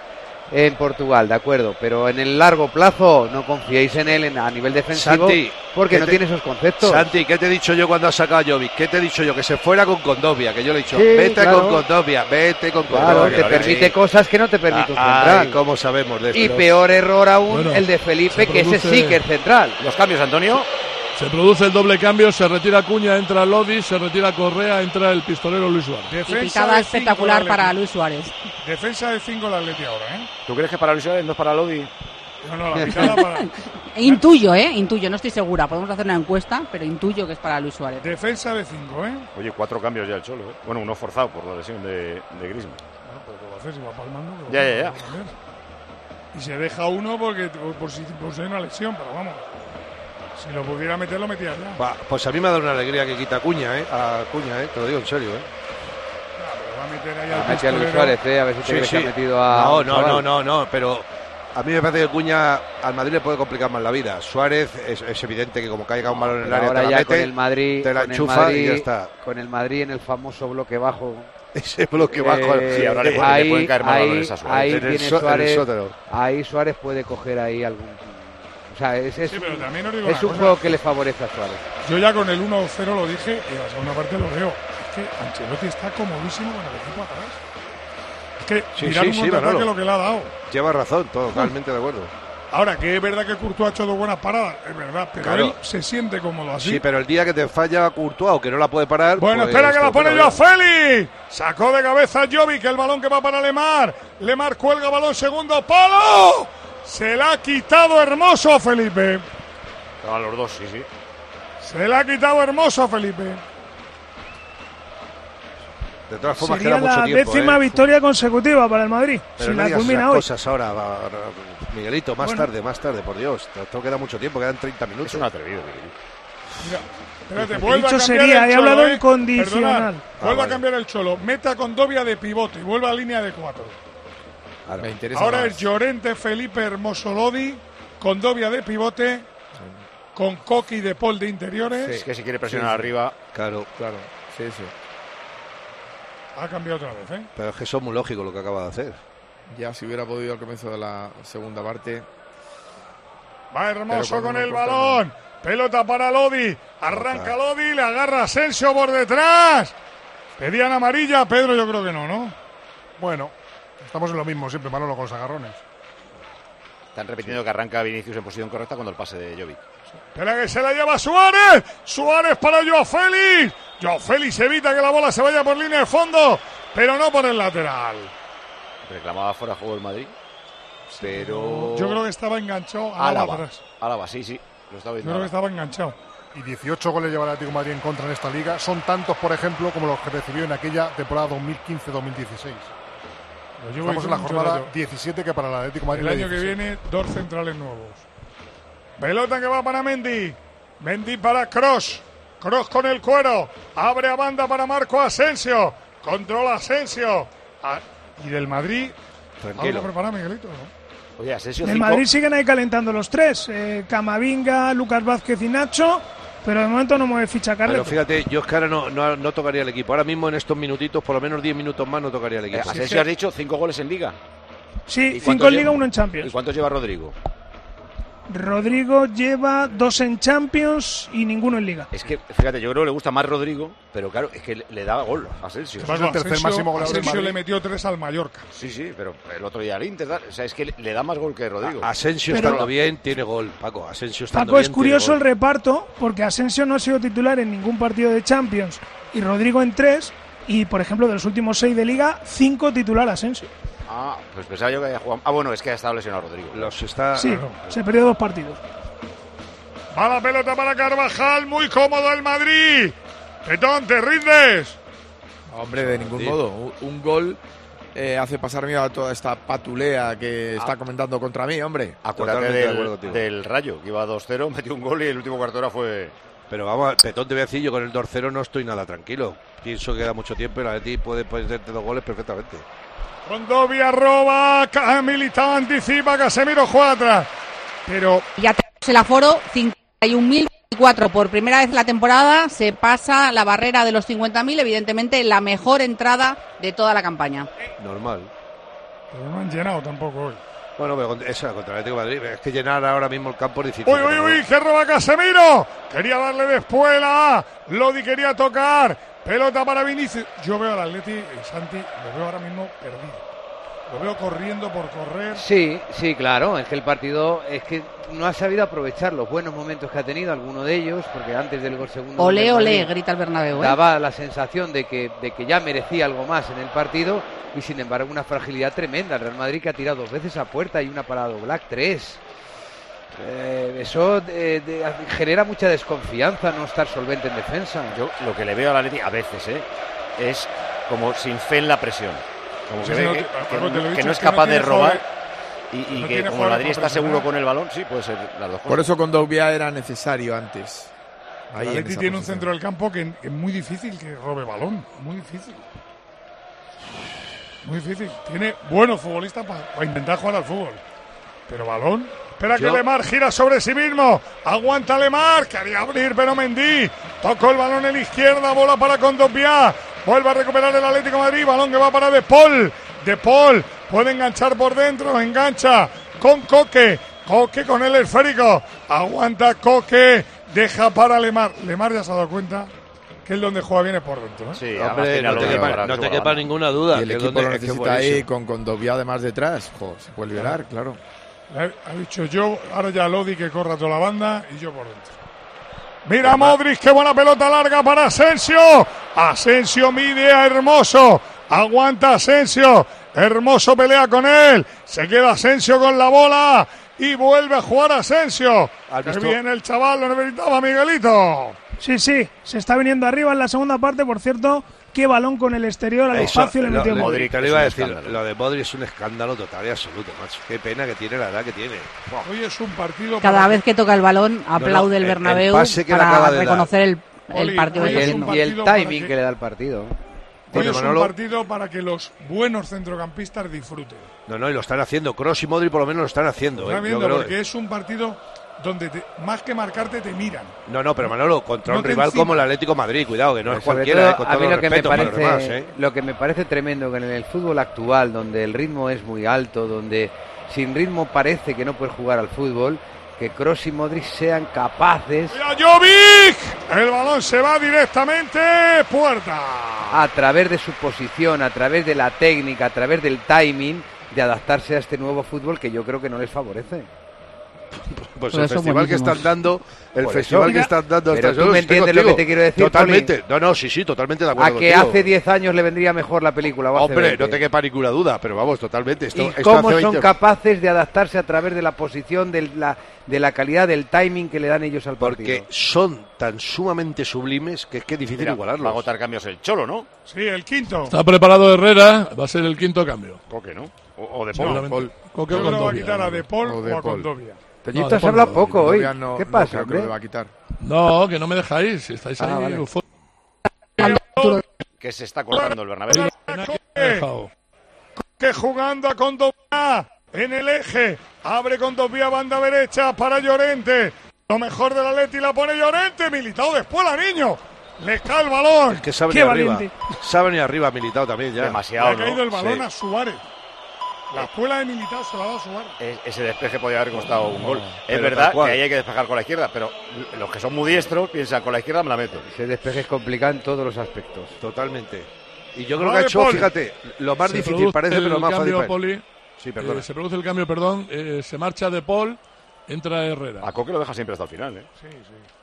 en Portugal, de acuerdo, pero en el largo plazo no confiéis en él a nivel defensivo, Santi, porque no tiene esos conceptos. Santi, ¿qué te he dicho yo cuando has sacado a Jovic? ¿Qué te he dicho yo? Que se fuera con Condovia, que yo le he dicho, Sí, vete claro. con Condovia, vete con Claro, Condovia. te permite cosas que no te permite un central. ¿Cómo sabemos de esto? Y peor error aún Bueno, el de Felipe, se que ese produce- sí que es central. Los cambios, Antonio. Se produce el doble cambio, se retira Cuña, entra Lodi, se retira Correa, entra el pistolero Luis Suárez. Y Defensa picada de espectacular 5 para del Luis Suárez. Atleti. Defensa de 5 el Atleti ahora, ¿eh? ¿Tú crees que para Luis Suárez no es para Lodi? No, la picada para... Intuyo, no estoy segura. Podemos hacer una encuesta, pero intuyo que es para Luis Suárez. Defensa de 5, ¿eh? Oye, 4 cambios ya el Cholo, ¿eh? Bueno, uno forzado por la lesión de Griezmann. Bueno, pero ¿qué va a hacer si va palmando? Ya. Y se deja uno porque por si hay una lesión, pero vamos. Si lo pudiera meter, lo metía ya. Va, pues a mí me ha dado una alegría que quita a Cuña, te lo digo en serio, Pero va a meter ahí al Mete a Luis pistolero. Suárez, a ver si te crees que ha metido a... No, un chaval. no, pero a mí me parece que Cuña al Madrid le puede complicar más la vida. Suárez es evidente que como caiga un balón en el Pero área, ahora te la ya mete, con el Madrid, te la con el enchufa Madrid, y ya está. Con el Madrid en el famoso bloque bajo. Ese bloque bajo. Sí, ahora le pueden caer más balones a Suárez. Ahí En el tiene en el Suárez, sótano. ahí Suárez puede coger ahí algún... O sea, es Sí, pero también os digo un una cosa. juego que le favorece a Suárez. Yo ya con el 1-0 lo dije y en la segunda parte lo veo. Es que Ancelotti está comodísimo con el equipo atrás. Es que Sí, mirar un contraataque Manolo. lo que le ha dado. Lleva razón, totalmente de acuerdo. Ahora, que es verdad que Courtois ha hecho 2 buenas paradas, es verdad, pero Claro. él se siente cómodo así. Sí, pero el día que te falla Courtois o que no la puede parar. Bueno, pues, espera que la te pone lo yo a veo. Félix. Sacó de cabeza Jovic el balón que va para Lemar. Lemar cuelga balón, segundo palo. Se la ha quitado hermoso Felipe. Estaban los dos, sí. Se la ha quitado hermoso Felipe. De todas formas, Sería queda mucho la tiempo. décima victoria consecutiva para el Madrid, Pero si no la digas culmina esas hoy. cosas ahora, Miguelito, más tarde, por Dios. Esto queda mucho tiempo, quedan 30 minutos. Es un atrevido, Miguelito. Mira, espérate, He vuelve a dicho cambiar sería, el he Cholo, hablado en condicional. Perdonad, vuelve vale. a cambiar el Cholo. Meta con Condovia de pivote y vuelve a línea de 4. Me interesa Ahora más. es Llorente, Felipe, Hermoso, Lodi, Condovia de pivote, con Coqui de Paul de interiores. Es que si quiere presionar Sí. arriba. Claro, Claro, sí. Ha cambiado otra vez, ¿eh? pero es que eso es muy lógico lo que acaba de hacer. Ya si hubiera podido al comienzo de la segunda parte. Va Hermoso Pero con cuando el no corta, balón. Pelota para Lodi. Arranca Lodi, le agarra Asensio por detrás. Pedían amarilla, Pedro, yo creo que no. Bueno, estamos en lo mismo siempre, Manolo, con los agarrones. Están repitiendo que arranca Vinicius en posición correcta cuando el pase de Jovic. Espera que se la lleva Suárez. Suárez para Joao Félix. Joao Félix evita que la bola se vaya por línea de fondo, pero no por el lateral. Reclamaba fuera de juego el Madrid. Pero. Yo creo que estaba enganchado a Álava atrás. Álava, sí. Lo estaba Yo viendo. creo que ahora. estaba enganchado. Y 18 goles lleva el Atlético de Madrid en contra en esta liga. Son tantos, por ejemplo, como los que recibió en aquella temporada 2015-2016. Lo llevo Estamos en la diciendo jornada mucho rato. 17, que para el Atlético de Madrid El la año que 16. viene, 2 centrales nuevos. Pelota que va para Mendy. Mendy para Kroos. Kroos con el cuero. Abre a banda para Marco Asensio. Controla Asensio. Y del Madrid. Tranquilo. Algo preparado, Miguelito, ¿no? Oye, Asensio En el 5. Madrid siguen ahí calentando los tres, Camavinga, Lucas Vázquez y Nacho, pero de momento no mueve ficha Pero Carleto. fíjate, yo es que ahora no tocaría el equipo. Ahora mismo en estos minutitos, por lo menos 10 minutos más, no tocaría el equipo. Asensio has dicho 5 goles en Liga. Sí, ¿Y 5 cuántos en Liga, lleva? 1 en ¿Y Champions. cuántos lleva Rodrigo? Rodrigo lleva 2 en Champions y ninguno en Liga. Es que, fíjate, yo creo que le gusta más Rodrigo, pero claro, es que le da gol a Asensio. Es el tercer máximo goleador del Asensio Madrid. le metió 3 al Mallorca. Sí, pero el otro día al Inter, tal. O sea, es que le da más gol que Rodrigo. Asensio Pero- estando bien tiene gol, Paco. Asensio estando Paco, bien es curioso tiene el gol. reparto, porque Asensio no ha sido titular en ningún partido de Champions y Rodrigo en 3, y por ejemplo de los últimos 6 de Liga, 5 titular Asensio. Ah, pues pensaba yo que había jugado. Ah, bueno, es que ha estado lesionado Rodrigo. Los está. Sí, se perdió 2 partidos. Va la pelota para Carvajal. Muy cómodo el Madrid. Petón, ¿te rindes? Hombre, de ningún Sí. modo. Un gol hace pasar miedo a toda esta patulea que está comentando contra mí, hombre. Acuérdate Totalmente de acuerdo contigo. del Rayo, que iba 2-0, metió un gol y el último cuarto de hora fue. Pero vamos, Petón, te voy a decir, yo con el 2-0 no estoy nada tranquilo. Pienso que queda mucho tiempo y la Atleti puede hacerte 2 goles perfectamente. Condovia roba. Militao anticipa. Casemiro juega atrás. Pero Ya tenemos el aforo, 51.024 por primera vez en la temporada, se pasa la barrera de los 50.000, evidentemente la mejor entrada de toda la campaña. Normal. Pero no han llenado tampoco hoy. Bueno, pero contra el Atlético de Madrid, es que llenar ahora mismo el campo es difícil. Uy, que roba Casemiro. Quería darle de espuela. Lodi quería tocar. Pelota para Vinicius. Yo veo al Atleti, Santi, lo veo ahora mismo perdido. Lo veo corriendo por correr. Sí, claro, es que el partido es que no ha sabido aprovechar los buenos momentos que ha tenido, alguno de ellos, porque antes del gol segundo... Olé, grita el Bernabéu. Daba la sensación de que ya merecía algo más en el partido y sin embargo una fragilidad tremenda. El Real Madrid que ha tirado 2 veces a puerta y una para Oblak, 3. Eso genera mucha desconfianza no estar solvente en defensa. Yo lo que le veo al Atleti a veces es como sin fe en la presión. Como que, que no es capaz de robar y que como el Madrid está seguro con el balón, sí, puede ser las dos cosas. Por eso con Dogbia era necesario antes. El Atleti tiene un centro del campo que es muy difícil que robe balón, muy difícil. Muy difícil. Tiene buenos futbolistas para intentar jugar al fútbol. Pero balón... Espera que Lemar gira sobre sí mismo. Aguanta Lemar. Quería abrir, pero Mendy tocó el balón en la izquierda. Bola para Kondogbia. Vuelve a recuperar el Atlético de Madrid. Balón que va para De Paul. De Paul puede enganchar por dentro. Engancha con Coque. Coque con el esférico. Aguanta Coque. Deja para Lemar. Lemar ya se ha dado cuenta que el donde juega viene por dentro. Sí, hombre, no te quepa ninguna duda. Y el equipo lo necesita ahí con Kondogbia además detrás. Se puede liberar, claro. Ha dicho yo, ahora ya Lodi que corra toda la banda y yo por dentro. Mira Modric, qué buena pelota larga para Asensio. Asensio mide a Hermoso. Aguanta Asensio. Hermoso pelea con él. Se queda Asensio con la bola y vuelve a jugar Asensio. Que viene el chaval, lo necesitaba Miguelito. Sí, se está viniendo arriba en la segunda parte, por cierto. Qué balón con el exterior al espacio le metió Modric. Te lo iba a decir, lo de Modric es un escándalo total y absoluto, macho. Qué pena que tiene la edad que tiene. Hoy es un partido. Cada vez que toca el balón aplaude el Bernabéu para reconocer el partido. Y el timing que le da el partido. Hoy es un partido para que los buenos centrocampistas disfruten. No, y lo están haciendo. Kroos y Modric por lo menos lo están haciendo. Están viendo porque es un partido donde más que marcarte te miran. No, pero Manolo, contra un rival como el Atlético de Madrid, cuidado, que no es cualquiera, con todo el respeto para los demás. Lo que me parece tremendo que en el fútbol actual, donde el ritmo es muy alto, donde sin ritmo parece que no puedes jugar al fútbol, que Kroos y Modric sean capaces... ¡Mira, Jovic! El balón se va directamente, puerta. A través de su posición, a través de la técnica, a través del timing, de adaptarse a este nuevo fútbol que yo creo que no les favorece. Pues el festival que están dando, que están dando pero tú me entiendes lo que te quiero decir, totalmente. Poli. Sí, totalmente de acuerdo. A que hace 10 años le vendría mejor la película. Hombre, no te quepa ninguna duda, pero vamos, totalmente. ¿Y cómo son capaces de adaptarse a través de la posición, de la calidad, del timing que le dan ellos al partido? Porque son tan sumamente sublimes que es difícil igualarlos. Va a agotar cambios el Cholo, ¿no? Sí, el quinto. Está preparado Herrera, va a ser el quinto cambio. Coque, ¿no? O De Paul. Coque o va a quitar a De Paul o a Kondogbia. Toñito se habla poco hoy. ¿Qué pasa, creo que lo va a quitar. No, que no me dejáis. Si estáis ahí. Vale. Que se está cortando el Bernabéu. Que jugando a Kondogbia en el eje. Abre Kondogbia, banda derecha para Llorente. Lo mejor del Atleti la pone Llorente. Militao después la niño. Le cae el balón. Es que sabe ni arriba. Sabe ni arriba Militao también ya. Demasiado. Le ha caído el balón a Suárez. La escuela de Militao se la da a Suárez. Ese despeje podría haber costado un gol. Es verdad que ahí hay que despejar con la izquierda, pero los que son muy diestros piensan con la izquierda me la meto. Ese despeje es complicado en todos los aspectos. Totalmente. Y yo creo que ha hecho, fíjate, lo más difícil parece, pero lo más fácil. Poli, sí, perdón. Se produce el cambio, se marcha De Paul, entra Herrera. A Coque lo deja siempre hasta el final, ¿eh? Sí.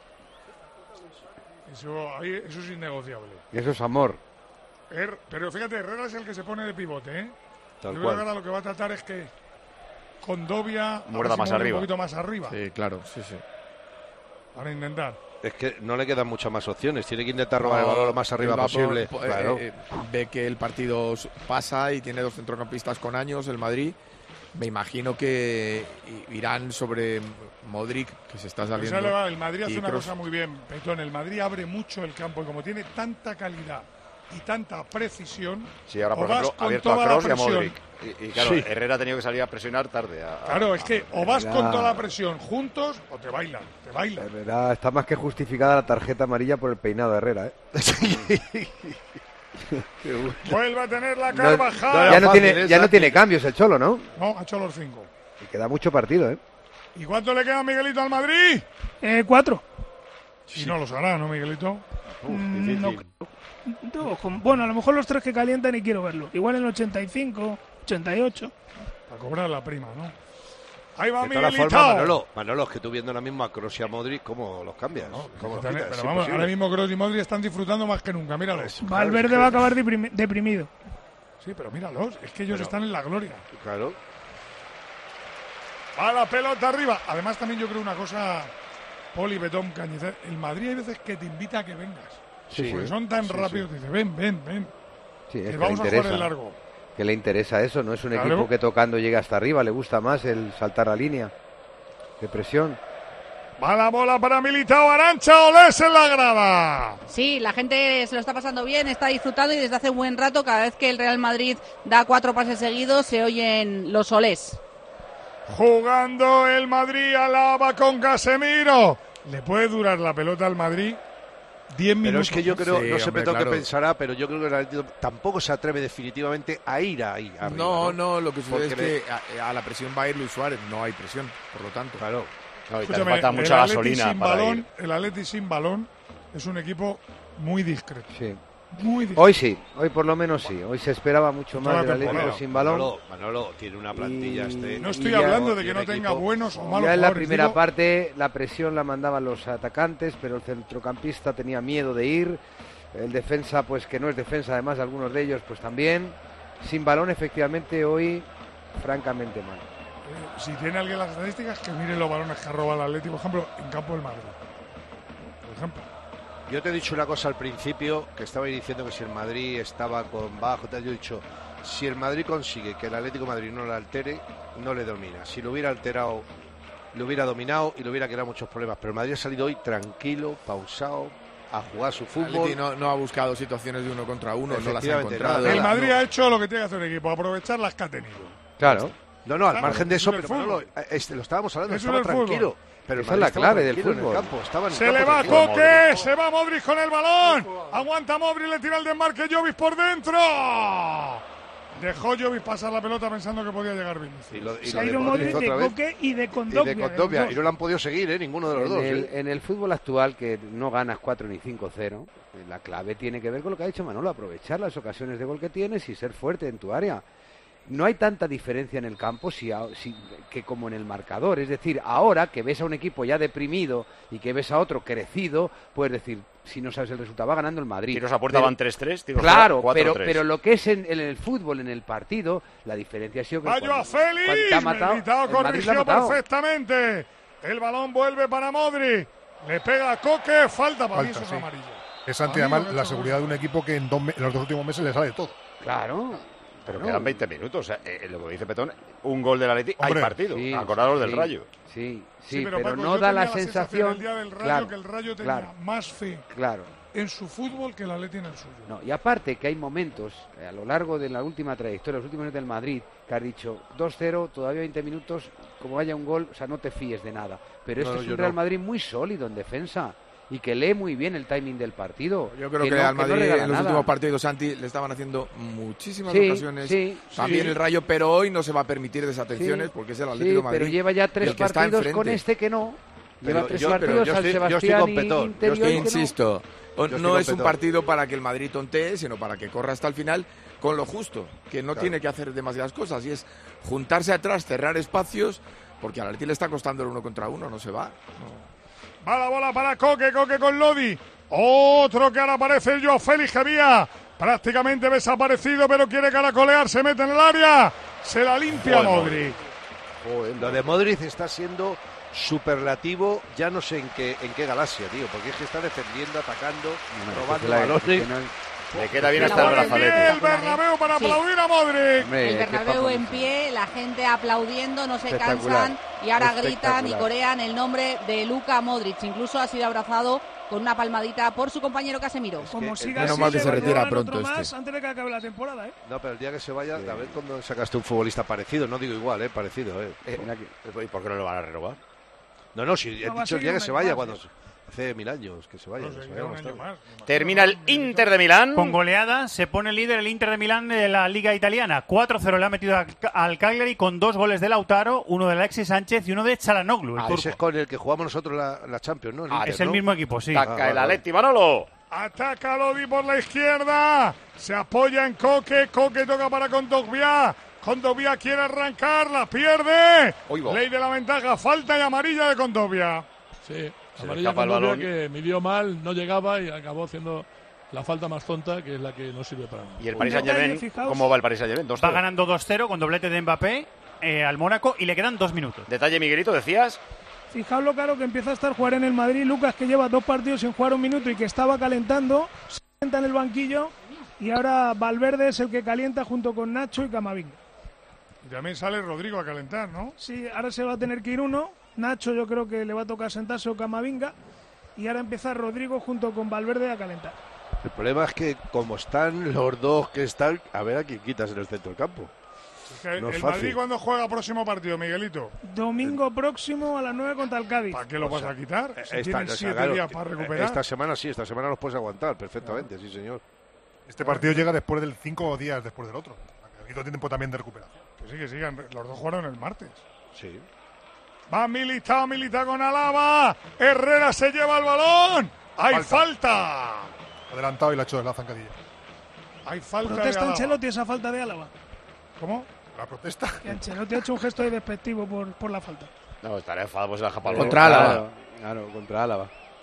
Eso es innegociable. Y eso es amor. Pero fíjate, Herrera es el que se pone de pivote, ¿eh? Tal yo cual. creo que ahora lo que va a tratar es que Kondogbia muerda más arriba. Un poquito más arriba. Sí, claro, sí. Para intentar. Es que no le quedan muchas más opciones. Tiene que intentar robar el balón lo más arriba posible. Claro. Ve que el partido pasa y tiene dos centrocampistas con años, el Madrid. Me imagino que irán sobre Modric, que se está saliendo. El Madrid hace una cosa muy bien, Petón. El Madrid abre mucho el campo y como tiene tanta calidad y tanta precisión. Sí, ahora por ejemplo ha abierto a Kroos y a Modric. Y claro, sí. Herrera ha tenido que salir a presionar tarde. Claro, es que o vas con toda la presión juntos o te bailan. Herrera, está más que justificada la tarjeta amarilla por el peinado de Herrera, ¿eh? Vuelve a tener la Carvajal. Ya no tiene cambios el Cholo, ¿no? No, ha hecho los 5. Y queda mucho partido, ¿eh? ¿Y cuánto le queda a Miguelito al Madrid? 4. Si no los hará, ¿no, Miguelito? Bueno, a lo mejor los 3 que calientan y quiero verlo. Igual en 85, 88. Para cobrar la prima, ¿no? Ahí va de todas Miguelito. formas, Manolo, es que tú viendo ahora mismo a Kroos y a Modric, ¿cómo los cambias? ¿Cómo los quitas? Pero vamos, ahora mismo Kroos y Modric están disfrutando más que nunca, míralos. Valverde va a acabar deprimido. Sí, pero míralos, es que ellos están en la gloria. Claro. Va la pelota arriba. Además, también yo creo una cosa, Poli, Betón, Cañizares. El Madrid hay veces que te invita a que vengas. Sí, porque son tan rápidos, te dice, ven. Sí, es que vamos a jugar el largo. Que le interesa eso, no es un Claro. equipo que tocando llega hasta arriba, le gusta más el saltar la línea de presión. Va la bola para Militao, Arantxa, Olés en la grada. Sí, la gente se lo está pasando bien, está disfrutando y desde hace un buen rato, cada vez que el Real Madrid da 4 pases seguidos, se oyen los olés. Jugando el Madrid, Alaba con Casemiro. ¿Le puede durar la pelota al Madrid 10 minutos? Pero es que yo creo, Sí, no sé hombre, Petón claro. qué pensará, pero yo creo que el Atlético tampoco se atreve definitivamente a ir ahí arriba. No, lo que sucede Porque es que a la presión va a ir Luis Suárez, no hay presión, por lo tanto. Claro. No, y te Escúchame, falta mucha el Atleti gasolina sin para balón, ir. el Atleti sin balón es un equipo muy discreto. Sí. Muy discreto. Hoy sí, hoy por lo menos sí. Hoy se esperaba mucho más del Atlético sin balón. Manolo tiene una plantilla No estoy y ya- hablando de que y no un tenga equipo- buenos o malos Ya en la jugadores, primera digo, parte la presión la mandaban los atacantes, pero el centrocampista tenía miedo de ir. El defensa, pues que no es defensa, además algunos de ellos, pues también. Sin balón, efectivamente, hoy francamente mal. si tiene alguien las estadísticas, que mire los balones que roba el Atlético, por ejemplo, en campo del Madrid. Por ejemplo. Yo te he dicho una cosa al principio, que estabais diciendo que si el Madrid estaba con bajo, yo he dicho, si el Madrid consigue que el Atlético de Madrid no lo altere, no le domina. Si lo hubiera alterado, lo hubiera dominado y le hubiera creado muchos problemas. Pero el Madrid ha salido hoy tranquilo, pausado, a jugar su El fútbol. Atleti no ha buscado situaciones de 1 contra 1, no las ha Efectivamente, encontrado. nada. El Madrid ha hecho lo que tiene que hacer el equipo, aprovechar las que ha tenido. Claro. No, al Claro, margen de eso, es el pero Manolo, fútbol. lo estábamos hablando, Es estaba el fútbol. tranquilo. Pero el Esa es Madrid la estaba clave del tranquilo en el fútbol. campo, estaba en el Se campo le va tranquilo. Coque, se va Modric con el balón. Aguanta Modric, le tira el desmarque Jovic por dentro. Dejó Jovic pasar la pelota pensando que podía llegar Vinicius. Y lo Se ha de ido Modric Modric de otra vez. Coque y de Y Kondogbia. de de Kondogbia, los y no lo han podido seguir, ninguno de los dos. En el fútbol actual, que no ganas 4 ni 5-0, la clave tiene que ver con lo que ha dicho Manolo, aprovechar las ocasiones de gol que tienes y ser fuerte en tu área. No hay tanta diferencia en el campo que como en el marcador. Es decir, ahora que ves a un equipo ya deprimido y que ves a otro crecido, puedes decir, si no sabes el resultado, va ganando el Madrid. Tiros a puerta Pero- van 3-3, tiros Claro, fuera, 4-3. pero lo que es en el fútbol, en el partido, la diferencia ha sido que Vaya a Félix, te ha matado, Militao el Madrid lo ha corrigió matado. perfectamente. El balón vuelve para Modric. Le pega a Coque, falta para mí, Falta, eso es sí. amarillo. Es Santi, Amigo, además, que la eso- seguridad de un equipo que en los 2 últimos meses le sale todo. Claro. Pero No. quedan 20 minutos. O sea, lo que dice Petón, un gol del Atleti, hay Hombre, partido. Sí, Acordaros del sí, Rayo. Sí, Sí, pero Paco, no yo da tenía la sensación. el día del Rayo claro, que el Rayo tenía claro, más fe claro. en su fútbol que el Atleti en el suyo. No, y aparte que hay momentos a lo largo de la última trayectoria, los últimos años del Madrid, que has dicho 2-0, todavía 20 minutos, como haya un gol, o sea, no te fíes de nada. Pero No, este es yo un Real no. Madrid muy sólido en defensa y que lee muy bien el timing del partido. Yo creo que, no- al no Madrid regala en los nada. últimos partidos, Santi, le estaban haciendo muchísimas Sí, ocasiones. sí, También sí. el Rayo, pero hoy no se va a permitir desatenciones Sí, porque es el sí, Atlético de Madrid. pero lleva ya 3 el que está partidos enfrente. con este que no. Lleva 3 yo partidos estoy- al yo estoy Sebastián con y Petón, yo Interior estoy- que no. Insisto, estoy no con es un Petón. partido para que el Madrid tontee, sino para que corra hasta el final con lo justo, que no tiene que hacer demasiadas cosas, y es juntarse atrás, cerrar espacios, porque al Atleti le está costando el 1 contra 1, no se va. Va la bola para Coque, Coque con Lodi. Otro que ahora aparece el Joao Félix, que había prácticamente desaparecido, pero quiere caracolear, se mete en el área, se la limpia Joder, Modric. Lo de Modric está siendo superlativo, ya no sé en qué galaxia, tío, porque es que está defendiendo, atacando, robando balones. Le queda bien Le hasta el pone en pie brazalete. el Bernabéu para Sí. aplaudir a Modric. Hombre, El qué Bernabéu papo. en pie, la gente aplaudiendo, no se Espectacular. cansan y ahora gritan y Espectacular. corean el nombre de Luka Modric. Incluso ha sido abrazado con una palmadita por su compañero Casemiro. Como siga menos así, mal que le se va a retira llevar pronto otro este. más antes de que acabe la temporada, ¿eh? No, pero el día que se vaya, a ver cuando sacaste un futbolista parecido, no digo igual, parecido, Mira que- ¿Y por qué no lo van a renovar? No, si he No, va a dicho el seguir día que un se año vaya, más, cuando... Hace 1000 años que se vaya. Termina el Inter de Milán. Con goleada se pone líder el Inter de Milán de la Liga Italiana. 4-0 le ha metido al Cagliari con 2 goles de Lautaro, uno de Alexis Sánchez y uno de Çalhanoğlu. Ese es con el que jugamos nosotros la Champions, ¿no? Es el mismo equipo, sí. Ataca el Atleti, Manolo. Ataca Lodi por la izquierda. Se apoya en Coque. Coque toca para Kondogbia. Kondogbia quiere arrancar, la pierde. Ley de la ventaja, falta y amarilla de Kondogbia. Sí, amarilla Kondogbia que midió mal, no llegaba y acabó haciendo la falta más tonta, que es la que no sirve para nada. ¿Y el Paris Saint-Germain? ¿Cómo va el Paris Saint-Germain? Va ganando 2-0 con doblete de Mbappé al Mónaco y le quedan 2 minutos. Detalle, Miguelito, decías. Fijaos lo claro que empieza a estar jugar en el Madrid. Lucas, que lleva 2 partidos sin jugar 1 minuto y que estaba calentando, se sienta en el banquillo y ahora Valverde es el que calienta junto con Nacho y Camavinga. También sale Rodrigo a calentar, ¿no? Sí, ahora se va a tener que ir uno. Nacho yo creo que le va a tocar sentarse o Camavinga. Y ahora empieza Rodrigo junto con Valverde a calentar. El problema es que como están los dos que están, a ver a quién quitas en el centro del campo. No el Madrid cuando juega próximo partido, Miguelito. Domingo próximo a las 9 contra el Cádiz. ¿Para qué lo vas a quitar? Si tienes 7 días para recuperar. Esta semana los puedes aguantar perfectamente, sí señor. Este partido llega después del 5 días después del otro. Ha habido tiempo también de recuperación. Que sigan. Los dos jugaron el martes. Sí. Va Militao con Alaba. Herrera se lleva el balón. ¡Hay falta! Adelantado y la ha hecho de la zancadilla. Hay falta. ¿Protesta Ancelotti esa falta de Álava? ¿Cómo? ¿La protesta? Que Ancelotti ha hecho un gesto de despectivo por la falta. No, estará enfadado, pues se la japa contra Álava. Claro, contra Álava.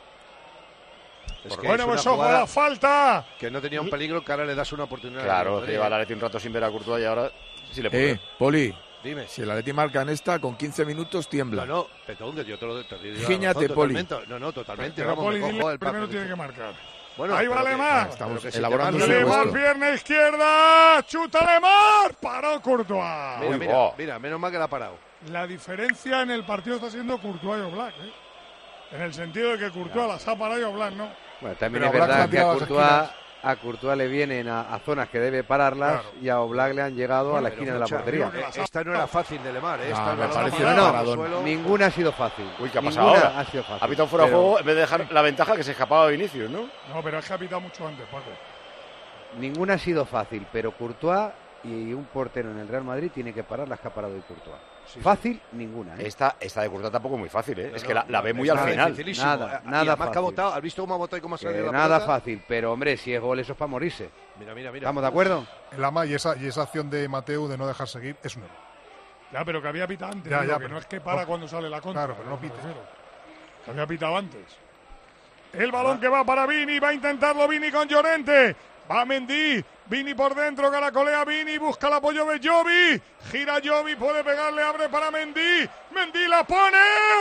Es que bueno, pues ojo a la falta. Que no tenía un peligro, que ahora le das una oportunidad. Claro, que lleva el Atleti un rato sin ver a Courtois y ahora sí le puede. Poli. Dime. Si el Atleti marca en esta, con 15 minutos tiembla. No, Petón, yo te lo digo. Gíñate, Poli. No, totalmente. Pero vamos, Poli, me cojo el primero tiene que marcar. Bueno, ahí va Lemar. Estamos elaborando un Lemar, pierna izquierda. Chuta Lemar. Paró Courtois. Mira, menos mal que la ha parado. La diferencia en el partido está siendo Courtois y Oblak, En el sentido de que Courtois las ha parado y Oblak no. Bueno, también es verdad que a Courtois le vienen a zonas que debe pararlas, claro. Y a Oblak le han llegado a la esquina de la portería. Esta no era fácil de Lemar, me parece ninguna ha sido fácil. Uy, ¿qué ha pasado ahora? Ha sido fácil. Ha pitado fuera de juego en vez de dejar la ventaja que se escapaba Vinicius, ¿no? No, pero es que ha pitado mucho antes, Paco. Ninguna ha sido fácil, pero Courtois y un portero en el Real Madrid tiene que parar las que ha parado de Courtois. Sí, fácil, ninguna. Esta de Courtois tampoco es muy fácil, Es que la ve muy al final. Nada fácil. Ha votado, ¿has visto cómo ha votado y cómo ha salido la nada pelota? Fácil, pero hombre, si es gol eso es para morirse. Mira. ¿Estamos de acuerdo? El ama y esa acción de Mateu de no dejar seguir es un error. Ya, pero que había pitado antes. Que no es que para cuando sale la contra. Claro, pero no pite. Que había pitado antes. El balón que va para Vini, va a intentarlo Vini con Llorente. Va Mendy, Vini por dentro, caracolea Vini, busca el apoyo de Jovi, gira Jovi, puede pegarle, abre para Mendy, Mendy la pone,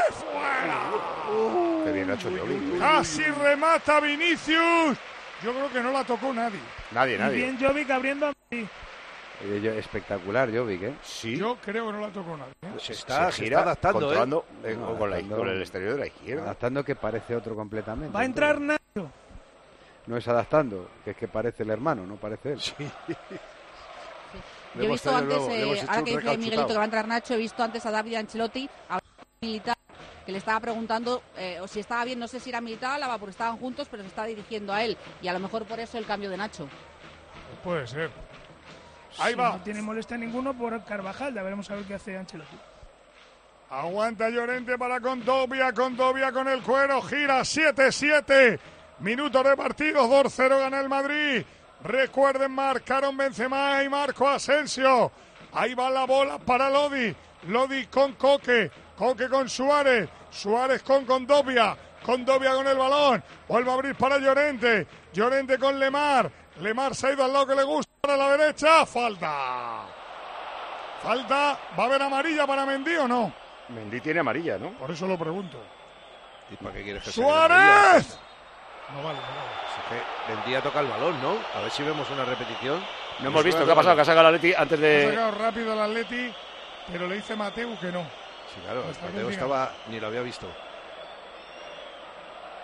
fuera. Qué bien ha hecho Jovi. Casi remata Vinicius, yo creo que no la tocó nadie. Nadie. Y bien Jovic abriendo a Mendy. Espectacular Jovic, Sí. Yo creo que no la tocó nadie. Se está adaptando, controlando con el exterior de la izquierda. Adaptando que parece otro completamente. Va a entrar Nacho. No es adaptando, que es que parece el hermano, no parece él. Sí. Yo he visto antes, ahora que dice Miguelito que va a entrar Nacho, he visto antes a David Ancelotti, a Militar, que le estaba preguntando o si estaba bien, no sé si era Militar o Álava, porque estaban juntos, pero se está dirigiendo a él. Y a lo mejor por eso el cambio de Nacho. Puede ser. Ahí va. No tiene molestia ninguno por Carvajal, ya veremos a ver qué hace Ancelotti. Aguanta Llorente para Kondogbia con el cuero, gira 7-7. Minutos de partido, 2-0 gana el Madrid. Recuerden, marcaron Benzema y Marco Asensio. Ahí va la bola para Lodi. Lodi con Coque. Coque con Suárez. Suárez con Kondogbia. Kondogbia con el balón. Vuelve a abrir para Llorente. Llorente con Lemar. Lemar se ha ido al lado que le gusta para la derecha. Falta. ¿Va a haber amarilla para Mendy o no? Mendy tiene amarilla, ¿no? Por eso lo pregunto. ¿Y para qué quieres que ¡Suárez! No vale. Es que Mendy toca el balón, ¿no? A ver si vemos una repetición. No hemos visto qué ha pasado, que ha sacado el Atleti antes de... Ha sacado rápido el Atleti, pero le dice Mateu que no. Sí, claro, Mateu estaba... ni lo había visto.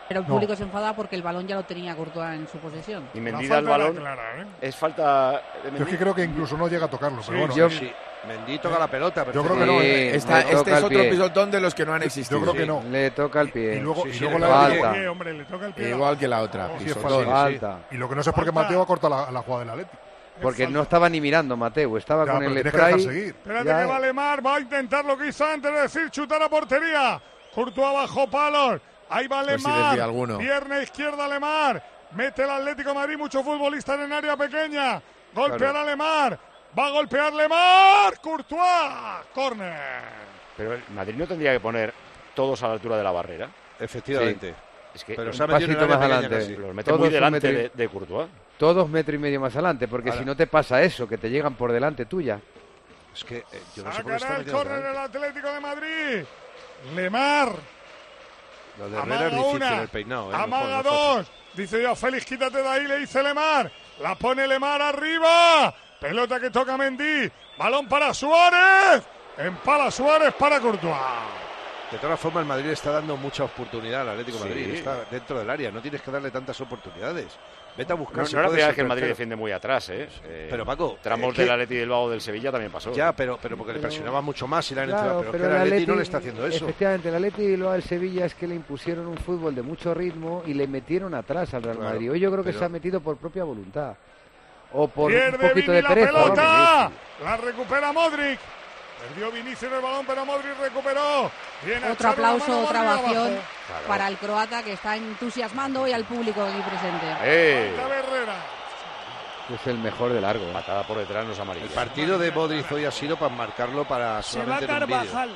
Pero el público se enfada porque el balón ya lo tenía Courtois en su posesión. Y Mendy da el balón. Es falta de Mendy. Yo es que creo que incluso no llega a tocarlo, pero bueno. Sí. Mendy toca la pelota. Yo creo que no. Este es otro pisotón de los que no han existido. Yo creo que no. Le toca el pie. Y luego le falta. Hombre, le toca el pie. Igual que la otra. Falta. Y lo que no sé es por qué Mateo ha cortado la jugada del Atlético. Porque no estaba ni mirando Mateo, estaba con el spray. Espérate que va Lemar, va a intentar lo que hizo antes de decir chutar a portería. Courtois bajo palos. Ahí va Lemar. Pierna izquierda Lemar. Mete el Atlético de Madrid, muchos futbolistas en área pequeña. Golpeará Lemar. Va a golpear Lemar. Courtois. Córner. Pero el Madrid no tendría que poner todos a la altura de la barrera. Efectivamente. Es que pero un pasito más adelante. Los mete muy delante de Courtois. Todos 1,5 metros más adelante, porque si no te pasa eso, que te llegan por delante tuya. Es que yo no sé cómo está el córner el Atlético de Madrid. Lemar. Lo de Herrera es difícil el peinado. Amaga dos. Dice yo, Félix, quítate de ahí, le dice Lemar. La pone Lemar arriba. Pelota que toca Mendy. Balón para Suárez. Empala Suárez para Courtois. De todas formas, el Madrid le está dando mucha oportunidad al Atlético de Madrid. Está dentro del área. No tienes que darle tantas oportunidades. Vete a buscar. No era la primera vez que el Madrid defiende muy atrás, pero Paco, tramos del Atleti del Bilbao del Sevilla también pasó. Ya, pero porque le presionaba mucho más y la han entrado. Pero el Atleti no le está haciendo eso. Efectivamente, el Atleti Bilbao del Sevilla es que le impusieron un fútbol de mucho ritmo y le metieron atrás al Real Madrid. Hoy yo creo que se ha metido por propia voluntad. O por un poquito de pereza. La pelota. La recupera Modric. Perdió Vinicius el balón, pero Modric recuperó. Otro aplauso, otra ovación para el croata que está entusiasmando hoy al público aquí presente. Es el mejor de largo. Patada por detrás no es amarilla. El partido de Modric hoy ha sido para marcarlo para solamente se va Carvajal.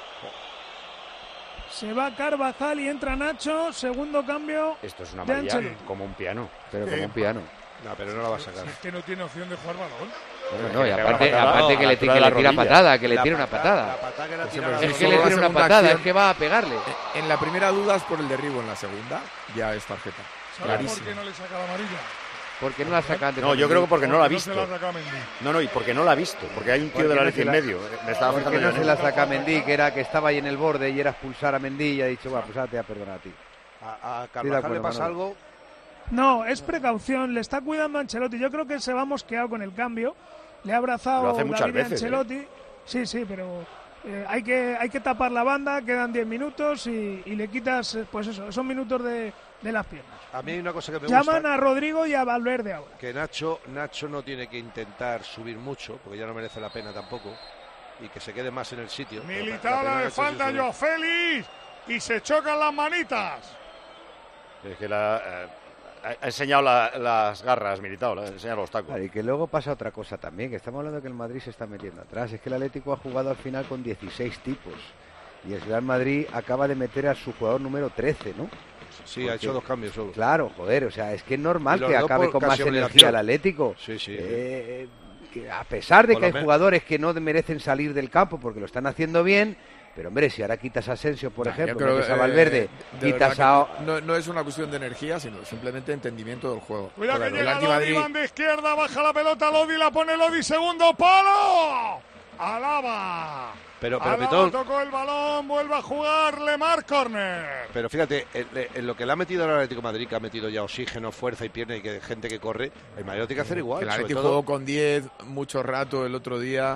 Se va Carvajal y entra Nacho. Segundo cambio. Esto es una amarilla como un piano. Pero como un piano. No, pero no la va a sacar. Es que no tiene opción de jugar balón. No, y aparte que le tira patada, que le tire una patada. Es que le tira una patada, es que va a pegarle. En la primera duda es por el derribo, en la segunda ya es tarjeta. ¿Sabes por qué no le saca la amarilla? Porque no la saca antes. No, yo creo que porque no la ha visto. No, y porque no la ha visto. Porque hay un tío de la Atleti en medio. Porque no se la saca a Mendy, que estaba ahí en el borde y era expulsar a Mendy y ha dicho, bueno, pues te voy a perdonar a ti. A Carvajal le pasa algo. No, es precaución, le está cuidando a Ancelotti. Yo creo que se va mosqueado con el cambio. Le ha abrazado David Ancelotti. Sí, pero hay que tapar la banda, quedan 10 minutos y le quitas, pues eso, esos minutos de las piernas. A mí hay una cosa que me Llaman a Rodrigo y a Valverde ahora. Que Nacho no tiene que intentar subir mucho, porque ya no merece la pena tampoco, y que se quede más en el sitio. Militao le falta a Joao Félix y se chocan las manitas. Es que ha enseñado las garras, Militao, ha enseñado los tacos. Y que luego pasa otra cosa también, que estamos hablando de que el Madrid se está metiendo atrás. Es que el Atlético ha jugado al final con 16 tipos. Y el Real Madrid acaba de meter a su jugador número 13, ¿no? Sí, ha hecho 2 cambios solo. Claro, joder, o sea, es que es normal que acabe con más energía el Atlético. Sí. Que a pesar de que hay jugadores que no merecen salir del campo porque lo están haciendo bien. Pero hombre, si ahora quitas a Asensio, por ejemplo, metes a Valverde, quitas a... No es una cuestión de energía, sino simplemente entendimiento del juego. Cuidado que llega Lodi, van de izquierda, baja la pelota Lodi, la pone Lodi, segundo palo. Alaba. Pero Alaba tocó el balón, vuelve a jugar Lemar, córner. Pero fíjate, en lo que le ha metido al Atlético de Madrid, que ha metido ya oxígeno, fuerza y pierna y que gente que corre, el Madrid lo tiene que hacer igual. El Atlético jugó con 10 mucho rato el otro día.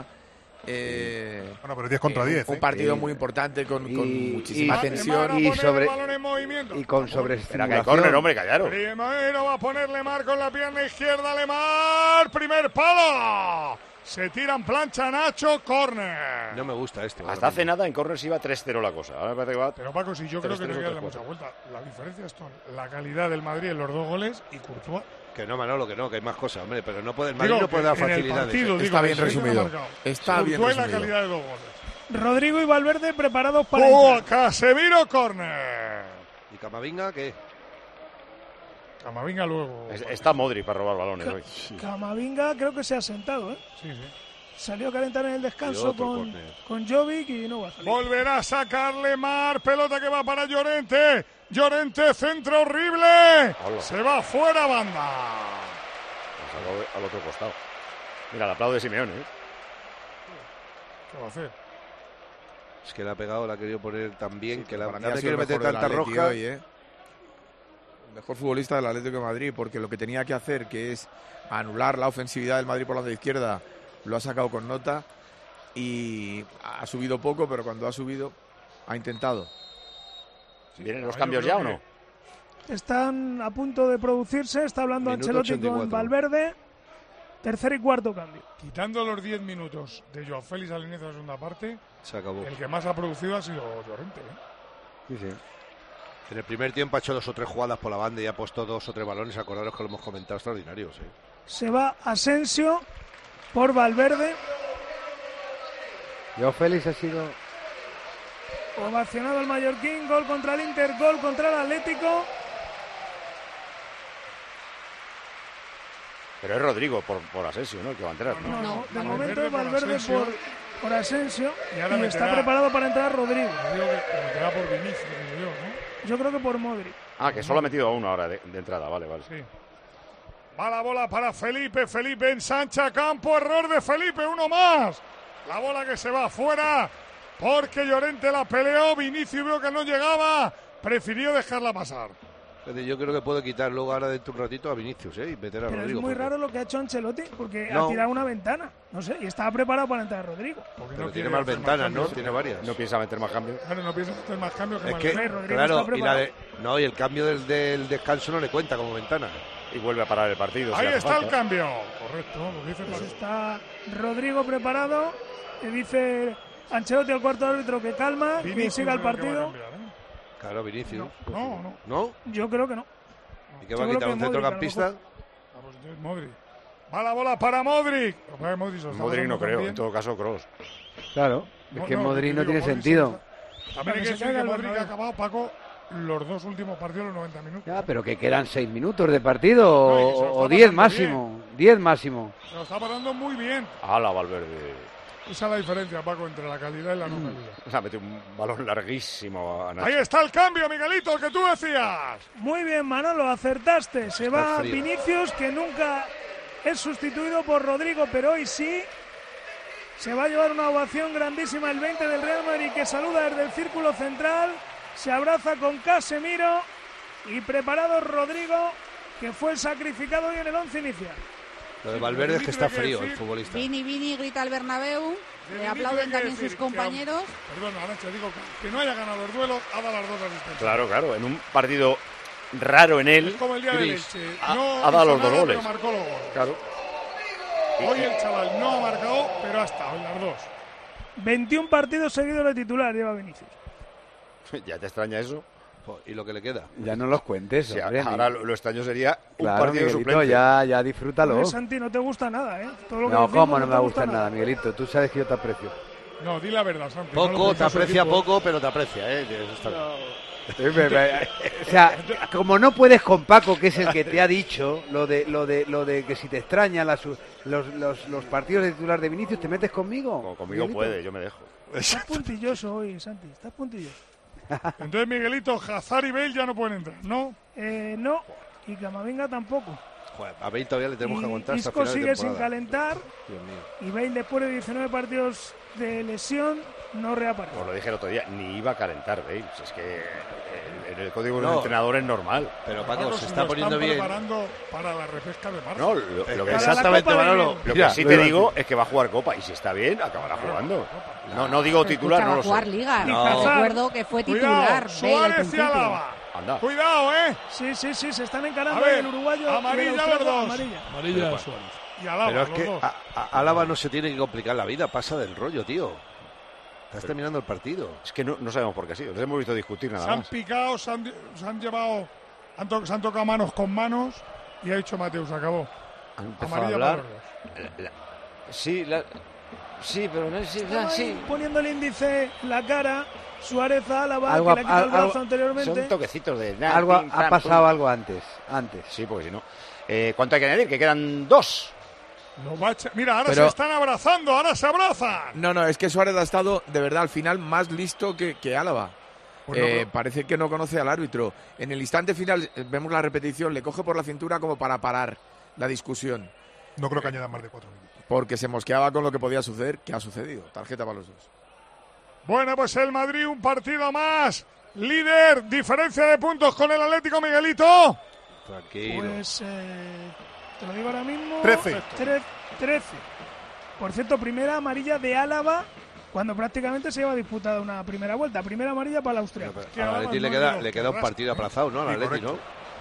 Bueno, pero 10 contra 10. Un partido muy importante con muchísima tensión y con sobreestimulación. Córner, hombre, callaron. Primero va a poner Lemar con la pierna izquierda, Lemar, primer palo. Se tiran plancha Nacho, córner. No me gusta Hasta hace nada en córner se iba 3-0 la cosa. Ahora me parece que va. Pero Paco, si yo creo que no hay que darle mucha vuelta. La diferencia es la calidad del Madrid en los 2 goles y Courtois. Que no, Manolo, que hay más cosas, hombre, pero no puede, el Madrid no puede dar facilidades. Está bien resumido. Está bien resumido. La calidad de 2 goles. Rodrigo y Valverde preparados para Casemiro, córner. ¿Y Camavinga qué? Camavinga luego. Está Modric para robar balones hoy. Camavinga creo que se ha sentado, ¿eh? Sí. Salió a calentar en el descanso con Jovic y no va a salir. Volverá a sacar Lemar, pelota que va para Llorente. Llorente, centro horrible. Hola. Se va fuera, banda. Al otro costado. Mira, el aplaude Simeone, ¿eh? ¿Qué va a hacer? Es que la ha pegado, la ha querido poner tan bien que la quiere meter tanta roja. Hoy, mejor futbolista del Atlético de Madrid, porque lo que tenía que hacer, que es anular la ofensividad del Madrid por la banda izquierda, lo ha sacado con nota y ha subido poco, pero cuando ha subido ha intentado. ¿Vienen los cambios ya o no? Están a punto de producirse, está hablando Ancelotti con Valverde. Tercer y cuarto cambio. Quitando los 10 minutos de Joao Félix al inicio de la segunda parte, se acabó. El que más ha producido ha sido Llorente. Sí, sí. En el primer tiempo ha hecho 2 o 3 jugadas por la banda y ha puesto 2 o 3 balones, acordaros que lo hemos comentado, extraordinarios. Se va Asensio por Valverde. Joao Félix ha sido ovacionado el mallorquín, gol contra el Inter, gol contra el Atlético. Pero es Rodrigo por Asensio, ¿no? El que va a entrar. No, de momento es Valverde por Asensio y está preparado para entrar Rodrigo. Digo que meterá por Vinicius, digo yo, ¿no? Yo creo que por Modric. Que solo ha metido a uno ahora de entrada, vale. Sí. Va la bola para Felipe, Felipe ensancha campo, error de Felipe, uno más. La bola que se va afuera porque Llorente la peleó, Vinicius vio que no llegaba, prefirió dejarla pasar. Yo creo que puede quitar luego ahora dentro de un ratito a Vinicius y meter a Pero Rodrigo. Es muy raro lo que ha hecho Ancelotti porque ha tirado una ventana, no sé, y estaba preparado para entrar Rodrigo. Pero tiene más ventanas, ¿no? Tiene varias. No piensa meter más cambios. Claro, no piensa meter más cambios que es que, claro, y el cambio del descanso no le cuenta como ventana. Y vuelve a parar el partido. Ahí está el cambio. Correcto, lo dice pues está Rodrigo preparado, que dice Ancelotti al cuarto árbitro que calma, que siga el partido. Claro, Vinicius. No. Yo creo que no. ¿Y qué va a quitar un centrocampista? Modric. Va la bola para Modric. Modric no creo, en todo caso Kroos. Claro, es que Modric no tiene sentido. También hay que decir que Modric ha acabado, Paco, los 2 últimos partidos, los 90 minutos. Ya, pero que quedan 6 minutos de partido o 10 máximo. 10 máximo. Se lo está parando muy bien. ¡Hala, Valverde! Esa es la diferencia, Paco, entre la calidad y la no calidad. O sea, mete un balón larguísimo a Nacho. Ahí está el cambio, Miguelito, el que tú decías. Muy bien, Manolo, acertaste. Se va Vinicius, que nunca es sustituido por Rodrigo, pero hoy sí. Se va a llevar una ovación grandísima el 20 del Real Madrid, que saluda desde el círculo central. Se abraza con Casemiro y preparado Rodrigo, que fue el sacrificado hoy en el 11 inicial. Lo de Valverde es que está frío el futbolista. Vini, grita al Bernabéu. Le aplauden también sus compañeros. Perdón, Arantxa, digo que no haya ganado el duelo, ha dado las 2 asistencias. Claro, en un partido raro en él. Es como el día de Leche. Ha dado los 2 goles. Pero marcó los goles. Claro. Hoy el chaval no ha marcado, pero ha estado en las 2. 21 partidos seguidos de titular lleva Vinicius. ¿Ya te extraña eso? ¿Y lo que le queda? Ya no los cuentes. Sí, hombre, ahora lo extraño sería un claro, partido Miguelito, suplente. Ya disfrútalo. Oye, Santi, no te gusta nada, ¿eh? Todo lo que no, ¿cómo no te me va a gustar nada, Miguelito? Tú sabes que yo te aprecio. No, di la verdad, Santi. Poco, te aprecia poco, pero te aprecia, ¿eh? O sea, como no puedes con Paco, que es el que te ha dicho lo de que si te extrañan los partidos de titular de Vinicius, ¿te metes conmigo? Conmigo Miguelito. puede, yo me dejo. Estás puntilloso hoy, Santi, estás puntilloso. Entonces, Miguelito, Hazard y Bale ya no pueden entrar, ¿no? No, y Camavinga tampoco. Joder, a Bale todavía le tenemos que aguantar hasta Isco final de sigue temporada. sin calentar. Dios mío. Y Bale, después de 19 partidos de lesión, no reaparece. Os lo dije el otro día, ni iba a calentar Bale. Es que en el código del entrenador es normal. Pero Paco, se está poniendo bien. Preparando para la repesca de marzo. No, lo que exactamente, Manolo. Lo que sí te digo es que va a jugar Copa y si está bien, acabará jugando. No digo titular, no lo sé. Va a jugar Liga. No. Recuerdo que fue titular. Suárez y Alaba. Anda. Cuidado, Sí, se están encarando A ver, el uruguayo. amarilla los dos. Amarilla a Suárez. Y Alaba, Pero es los que dos. a Álava no se tiene que complicar la vida, pasa del rollo, tío. Estás terminando el partido. Es que no sabemos por qué ha sido. Les hemos visto discutir nada Se han más. picado, se han llevado, se han tocado manos con manos y ha dicho Mateus, acabó. Han empezado Amarilla a hablar. para los dos. Sí, pero no sí. Poniendo el índice en la cara, Suárez a Álava, Algo que le ha quitado el brazo algo- anteriormente. Son toquecitos de... Algo pim, ha pam, pasado pum. algo antes. Sí, porque si no. ¿Cuánto hay que añadir? Que quedan 2. Mira, ahora Pero- se están abrazando, ahora se abrazan. No, es que Suárez ha estado de verdad al final más listo que Álava. Pues no, pero- Parece que no conoce al árbitro. En el instante final, vemos la repetición, le coge por la cintura como para parar la discusión. No creo que añadan más de 4 minutos. Porque se mosqueaba con lo que podía suceder, que ha sucedido. Tarjeta para los dos. Bueno, pues el Madrid un partido más. líder, diferencia de puntos con el Atlético, Miguelito. Tranquilo. Pues te lo digo ahora mismo. 13. 13. Por cierto, primera amarilla de Álava cuando prácticamente se lleva disputada una primera vuelta. Primera amarilla para el Austria. Al Atleti le queda un partido aplazado, ¿no? Al Atleti, ¿no?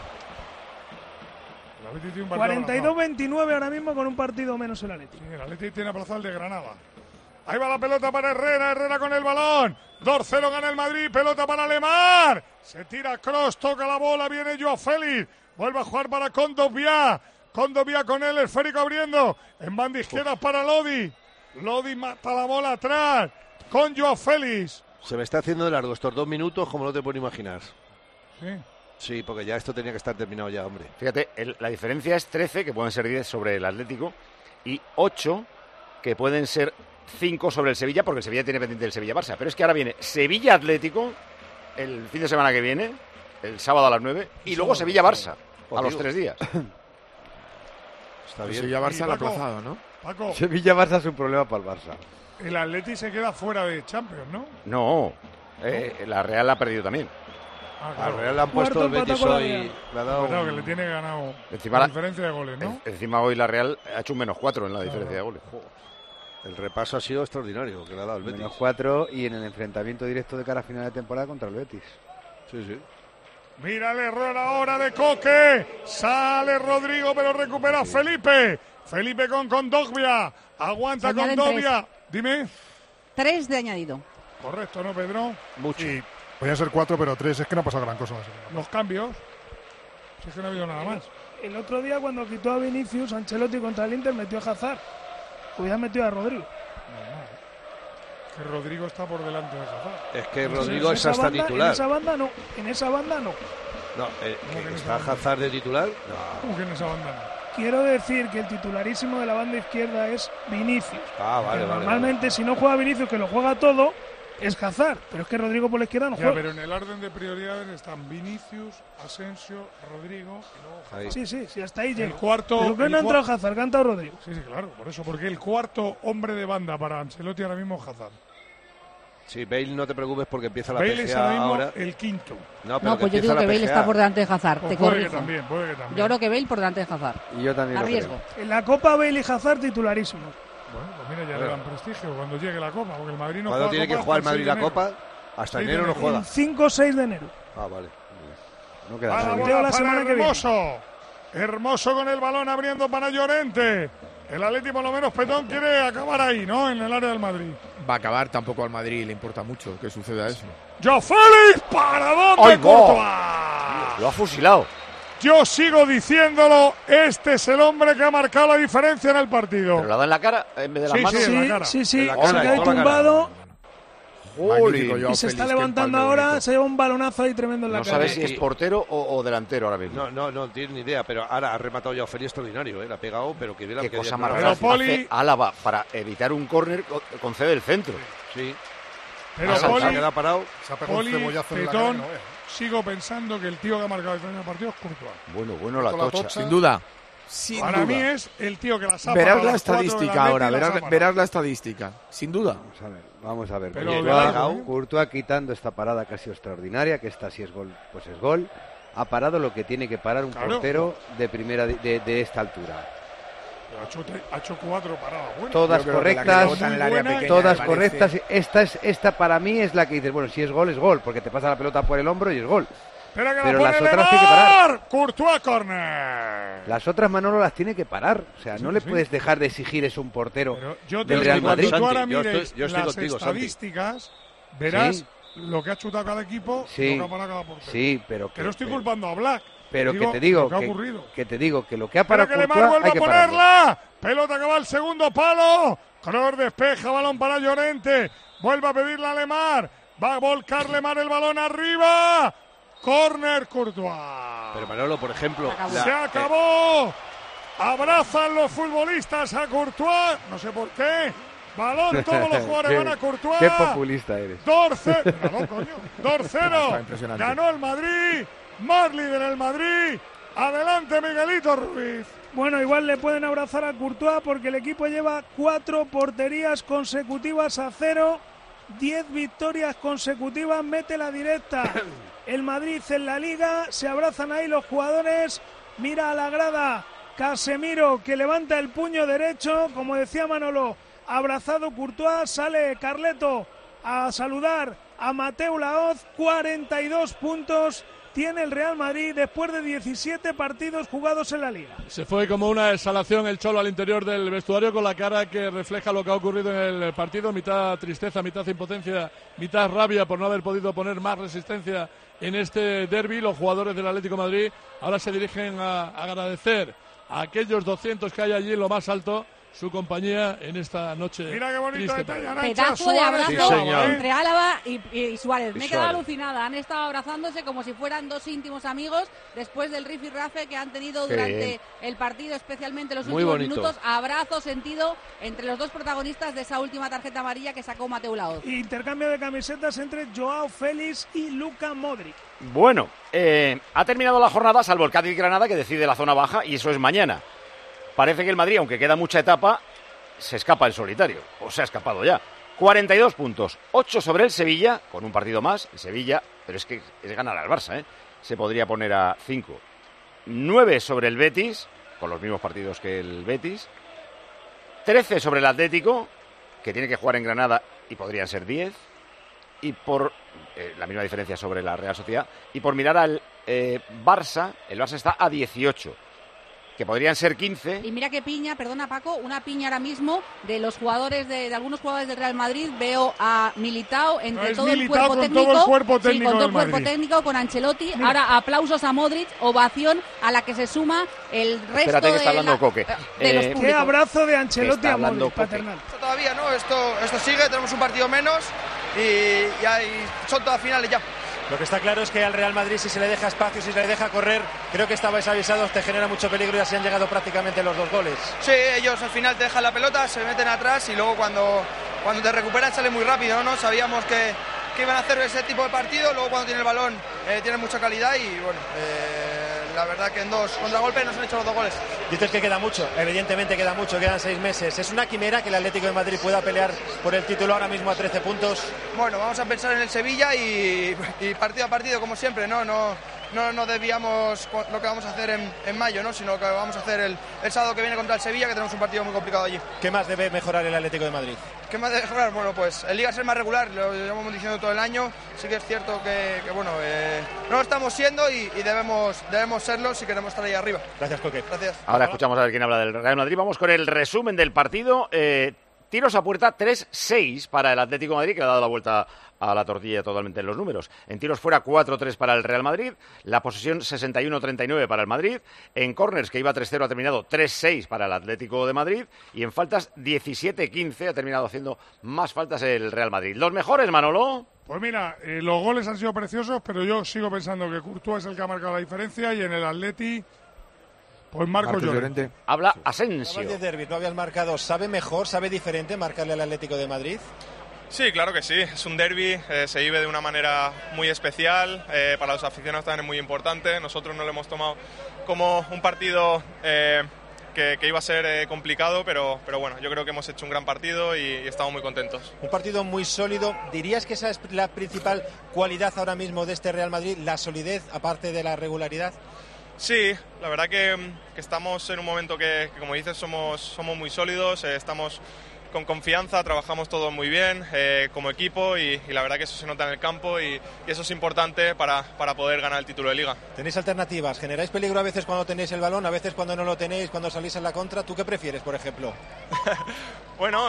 42-29 ahora mismo con un partido menos el Atleti. Sí, el Atleti tiene aplazado el de Granada. Ahí va la pelota para Herrera, Herrera con el balón. 2-0 gana el Madrid, pelota para Lemar. Se tira Kroos, toca la bola, viene Joao Félix. Vuelve a jugar para Kondogbia. Kondogbia con el esférico abriendo. En banda izquierda para Lodi. Lodi mata la bola atrás con Joao Félix. Se me está haciendo de largo estos 2 minutos como no te puedo imaginar. Sí. Sí, porque ya esto tenía que estar terminado ya, hombre. Fíjate, la diferencia es 13, que pueden ser 10 sobre el Atlético, y 8, que pueden ser 5 sobre el Sevilla, porque el Sevilla tiene pendiente el Sevilla-Barça. Pero es que ahora viene Sevilla-Atlético el fin de semana que viene, el sábado a las 9, y luego Sevilla-Barça a los 3 días. Está bien. Sevilla-Barça lo ha aplazado, ¿no? Paco, Sevilla-Barça es un problema para el Barça. el Atleti se queda fuera de Champions, ¿no? No, la Real ha perdido también. Claro. Al Real le han puesto el Betis hoy. Le ha dado Claro, que le tiene ganado Encima la diferencia de goles, ¿no? Encima hoy la Real ha hecho un -4 en la diferencia de goles. El repaso ha sido extraordinario que le ha dado el Betis. -4 y en el enfrentamiento directo de cara a final de temporada contra el Betis. Sí. Mira el error ahora de Coque. Sale Rodrigo, pero recupera Felipe. Felipe con Kondogbia. Aguanta Se añaden Kondogbia. Dime. 3 de añadido. Correcto, ¿no, Pedro? Mucho. Y podía ser 4, pero 3. Es que no ha pasado gran cosa. Los cambios. Si es que no ha habido nada más. El otro día cuando quitó a Vinicius, Ancelotti contra el Inter metió a Hazard. Hubiera metido a Rodrigo. Que Rodrigo está por delante de Hazard. Es que Rodrigo es hasta titular. En esa banda no. No, ¿que está Hazard de titular? No. ¿Cómo que en esa banda no? Quiero decir que el titularísimo de la banda izquierda es Vinicius. Vale. Normalmente si no juega Vinicius, que lo juega todo, es Hazard. Pero es que Rodrigo por la izquierda no juega. Pero en el orden de prioridades están Vinicius, Asensio, Rodrigo y luego Hazard. Sí, hasta ahí llega. El cuarto. Pero que no ha entrado Hazard, canta Rodrigo. Sí, claro, por eso, porque el cuarto hombre de banda para Ancelotti ahora mismo es Hazard. Sí, Bale, no te preocupes porque empieza la Bale es ahora PGA mismo ahora. el quinto. No, Pues yo digo que Bale está por delante de Hazard, Pues te puede corrijo. que también. Yo creo que Bale por delante de Hazard. Y yo también A lo riesgo. En la Copa Bale y Hazard titularísimos. Bueno, pues mira, ya le dan prestigio cuando llegue la Copa, porque el Madrid no ¿Cuándo juega tiene que Copa jugar el hasta Madrid la Copa? Hasta enero no juega. El 5 o 6 de enero. Ah, vale. No A queda la nada. bola la semana para que viene. Hermoso. Hermoso con el balón abriendo para Llorente. El Atleti por lo menos Petón quiere acabar ahí, ¿no? En el área del Madrid. Va a acabar, tampoco al Madrid le importa mucho que suceda eso. ¡Joao Félix! ¿Para dónde, ¡Ay, no! Courtois? Lo ha fusilado. Yo sigo diciéndolo, este es el hombre que ha marcado la diferencia en el partido. ¿Pero lo ha dado en la cara en vez de las Sí, manos? en la cara. Sí, En la se cara, queda ahí en toda la cara. tumbado Magnífico, Joao y se está Félix, qué levantando empalme ahora, bonito. se lleva un balonazo ahí tremendo en la No cara. sabes si es portero o delantero ahora mismo. No tiene ni idea, pero ahora ha rematado ya a Félix extraordinario, ¿eh? La ha pegado, pero que bien Qué que cosa bien más rematado. Pero fácil Poli- hace Álava para evitar un córner, concede el centro. Sí. Pero Ha saltado. Se ha quedado parado. Se ha pegado un Poli, cebollazo en la cara que Petón, no veas. sigo pensando que el tío que ha marcado el partido es Courtois. Bueno, la Con la tocha. tocha. Sin duda. Sin Para duda. mí es el tío que la sapa. Verás para la las cuatro del estadística Atleti ahora, y la sapa. verás la estadística. Sin duda. Vamos a ver. Pero Courtois- de largo, ¿eh? Courtois quitando esta parada que ha sido extraordinaria, que esta si es gol, pues es gol. Ha parado lo que tiene que parar un Claro. portero de primera de esta altura. Pero ha hecho 4 paradas buenas. Todas Yo creo que la que correctas, rebota en el área buena, pequeña, todas me correctas. parece. Esta para mí es la que dices, bueno, si es gol, porque te pasa la pelota por el hombro y es gol. Espera que Pero la las pone otras hay que parar. Lemar. Courtois corner. Las otras Manolo las tiene que parar. O sea, no le sí. puedes dejar de exigir eso a un portero Pero yo te del digo, Real cuando Madrid. tú ahora Santi, yo mires estoy las contigo, Santi. estadísticas, verás Sí. lo que ha chutado cada equipo y Sí, lo que ha parado cada portero. sí, pero Que no estoy culpando a Black. pero Digo que te digo lo que ha que, ocurrido. que te digo que lo que ha Espera parado que Lemar Courtois vuelve hay a que pararlo. ponerla. Pelota que va al segundo palo. Kroos despeja, balón para Llorente. Vuelve a pedirle a Lemar. Va a volcar Lemar el balón arriba. Corner Courtois. Pero Manolo, por ejemplo, Se acabó. Abrazan los futbolistas a Courtois. No sé por qué. Balón, todos los jugadores van a Courtois. Qué populista eres. 2-0. No, coño. 2-0. Está impresionante. Ganó el Madrid. Más líder el Madrid. Adelante, Miguelito Ruiz. Bueno, igual le pueden abrazar a Courtois porque el equipo lleva 4 porterías consecutivas a 0 10 victorias consecutivas, mete la directa. El Madrid en la Liga, se abrazan ahí los jugadores, mira a la grada Casemiro que levanta el puño derecho, como decía Manolo, abrazado Courtois, sale Carleto a saludar a Mateu Laoz. 42 puntos tiene el Real Madrid después de 17 partidos jugados en la Liga. Se fue como una exhalación el Cholo al interior del vestuario, con la cara que refleja lo que ha ocurrido en el partido, mitad tristeza, mitad impotencia, mitad rabia por no haber podido poner más resistencia en este derbi. Los jugadores del Atlético de Madrid ahora se dirigen a agradecer a aquellos 200 que hay allí en lo más alto su compañía en esta noche. Mira qué bonito triste. Pedazo de abrazo entre Álava y Suárez. Me he quedado Suárez. alucinada. Han estado abrazándose como si fueran dos íntimos amigos después del rifirrafe que han tenido durante el partido, especialmente los últimos minutos. Abrazo sentido entre los dos protagonistas de esa última tarjeta amarilla que sacó Mateu Laoz. Intercambio de camisetas entre Joao Félix y Luka Modric. Bueno, ha terminado la jornada, salvo el Cádiz-Granada, que decide la zona baja, y eso es mañana. Parece que el Madrid, aunque queda mucha etapa, se escapa en solitario, o se ha escapado ya. 42 puntos, 8 sobre el Sevilla, con un partido más, el Sevilla, pero es que es ganar al Barça, ¿eh? Se podría poner a 5. 9 sobre el Betis, con los mismos partidos que el Betis. 13 sobre el Atlético, que tiene que jugar en Granada y podrían ser 10. Y por la misma diferencia sobre la Real Sociedad. Y por mirar al Barça, el Barça está a 18. Que podrían ser 15. Y mira qué piña, perdona Paco, una piña ahora mismo de los jugadores de algunos jugadores del Real Madrid. Veo a Militao entre todo el cuerpo técnico. Todo el cuerpo técnico, sí, con todo el cuerpo técnico, con Ancelotti. Mira. Ahora aplausos a Modric, ovación a la que se suma el resto. Espérate que está hablando Coque. De los públicos. Qué abrazo de Ancelotti a Modric, paternal. Todavía no, esto sigue, tenemos un partido menos y son todas finales ya. Lo que está claro es que al Real Madrid, si se le deja espacio, si se le deja correr, creo que estabais avisados, te genera mucho peligro y así han llegado prácticamente los 2 goles. Sí, ellos al final te dejan la pelota, se meten atrás y luego cuando te recuperan sale muy rápido, ¿no? Sabíamos que iban a hacer ese tipo de partido, luego cuando tiene el balón tienen mucha calidad y bueno, la verdad que en 2 contragolpes nos han hecho los 2 goles. Dices que queda mucho, evidentemente queda mucho, quedan 6 meses. ¿Es una quimera que el Atlético de Madrid pueda pelear por el título ahora mismo a 13 puntos? Bueno, vamos a pensar en el Sevilla y partido a partido como siempre, ¿no? No desviamos lo que vamos a hacer en mayo, ¿no? Sino que vamos a hacer el sábado que viene contra el Sevilla, que tenemos un partido muy complicado allí. ¿Qué más debe mejorar el Atlético de Madrid? ¿Qué más debe mejorar? Bueno, pues el Liga ser más regular, lo llevamos diciendo todo el año. Sí que es cierto que bueno, no lo estamos siendo y debemos serlo si queremos estar ahí arriba. Gracias, Coque. Gracias. Ahora escuchamos a ver quién habla del Real Madrid. Vamos con el resumen del partido. Tiros a puerta 3-6 para el Atlético de Madrid, que le ha dado la vuelta a la tortilla totalmente en los números. En tiros fuera 4-3 para el Real Madrid, la posesión 61-39 para el Madrid, en córners que iba 3-0 ha terminado 3-6 para el Atlético de Madrid y en faltas 17-15 ha terminado haciendo más faltas el Real Madrid. ¿Los mejores, Manolo? Pues mira, los goles han sido preciosos, pero yo sigo pensando que Courtois es el que ha marcado la diferencia y en el Atleti pues Marcos Llorente. Habla Asensio. De derbi, no habías marcado, ¿sabe mejor, sabe diferente marcarle al Atlético de Madrid? Sí, claro que sí, es un derbi, se vive de una manera muy especial, para los aficionados también es muy importante. Nosotros no lo hemos tomado como un partido que iba a ser complicado, pero bueno, yo creo que hemos hecho un gran partido y estamos muy contentos. Un partido muy sólido. ¿Dirías que esa es la principal cualidad ahora mismo de este Real Madrid, la solidez, aparte de la regularidad? Sí, la verdad que estamos en un momento que como dices, somos muy sólidos, estamos con confianza, trabajamos todos muy bien como equipo y la verdad que eso se nota en el campo y eso es importante para poder ganar el título de Liga. ¿Tenéis alternativas? ¿Generáis peligro a veces cuando tenéis el balón, a veces cuando no lo tenéis, cuando salís en la contra? ¿Tú qué prefieres, por ejemplo? Bueno,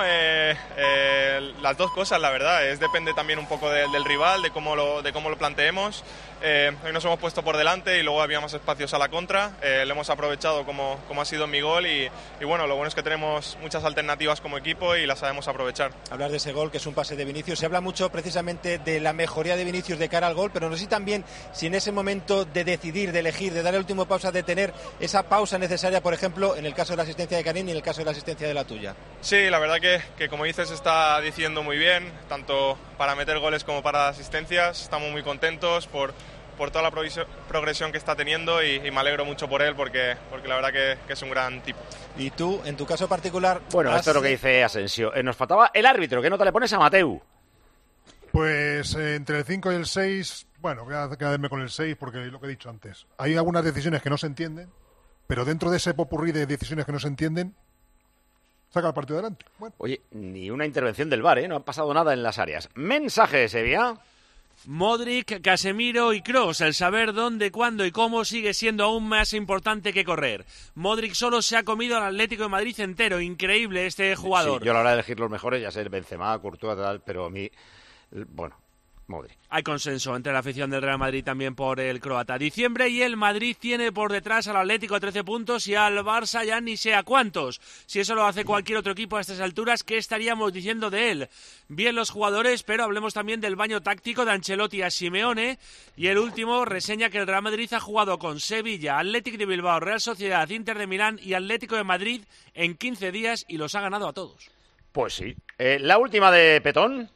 las dos cosas, la verdad. Depende también un poco del rival, de cómo lo planteemos. Hoy nos hemos puesto por delante y luego habíamos espacios a la contra. Lo hemos aprovechado como ha sido mi gol y bueno, lo bueno es que tenemos muchas alternativas como equipo y las sabemos aprovechar. Hablar de ese gol, que es un pase de Vinicius. Se habla mucho precisamente de la mejoría de Vinicius de cara al gol, pero no sé si también si en ese momento de decidir, de elegir, de dar el último pausa, de tener esa pausa necesaria, por ejemplo, en el caso de la asistencia de Karim y en el caso de la asistencia de la tuya. Sí, la verdad que como dices está diciendo muy bien, tanto para meter goles como para asistencias. Estamos muy contentos por toda la progresión que está teniendo y me alegro mucho por él porque la verdad que es un gran tipo. ¿Y tú, en tu caso particular? Bueno, esto es lo que dice Asensio. Nos faltaba el árbitro. ¿Qué nota le pones a Mateu? Pues entre el 5 y el 6, bueno, voy a quedarme con el 6 porque lo que he dicho antes. Hay algunas decisiones que no se entienden, pero dentro de ese popurrí de decisiones que no se entienden, saca el partido adelante. Bueno. Oye, ni una intervención del VAR, ¿eh? No ha pasado nada en las áreas. Mensaje de Sevilla. Modric, Casemiro y Kroos. El saber dónde, cuándo y cómo sigue siendo aún más importante que correr. Modric solo se ha comido al Atlético de Madrid entero. Increíble este jugador. Sí, yo a la hora de elegir los mejores, ya sé, Benzema, Courtois, tal, pero a mí, bueno, Modric. Hay consenso entre la afición del Real Madrid también por el croata. Diciembre y el Madrid tiene por detrás al Atlético a 13 puntos y al Barça ya ni sé a cuántos. Si eso lo hace cualquier otro equipo a estas alturas, ¿qué estaríamos diciendo de él? Bien los jugadores, pero hablemos también del baño táctico de Ancelotti a Simeone. Y el último reseña que el Real Madrid ha jugado con Sevilla, Athletic de Bilbao, Real Sociedad, Inter de Milán y Atlético de Madrid en 15 días y los ha ganado a todos. Pues sí. La última de Petón.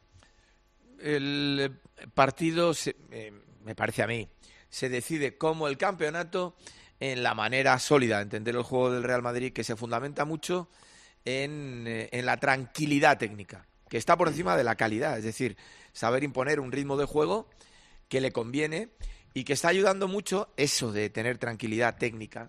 El partido, me parece a mí, se decide como el campeonato en la manera sólida de entender el juego del Real Madrid, que se fundamenta mucho en la tranquilidad técnica, que está por encima de la calidad, es decir, saber imponer un ritmo de juego que le conviene y que está ayudando mucho eso de tener tranquilidad técnica,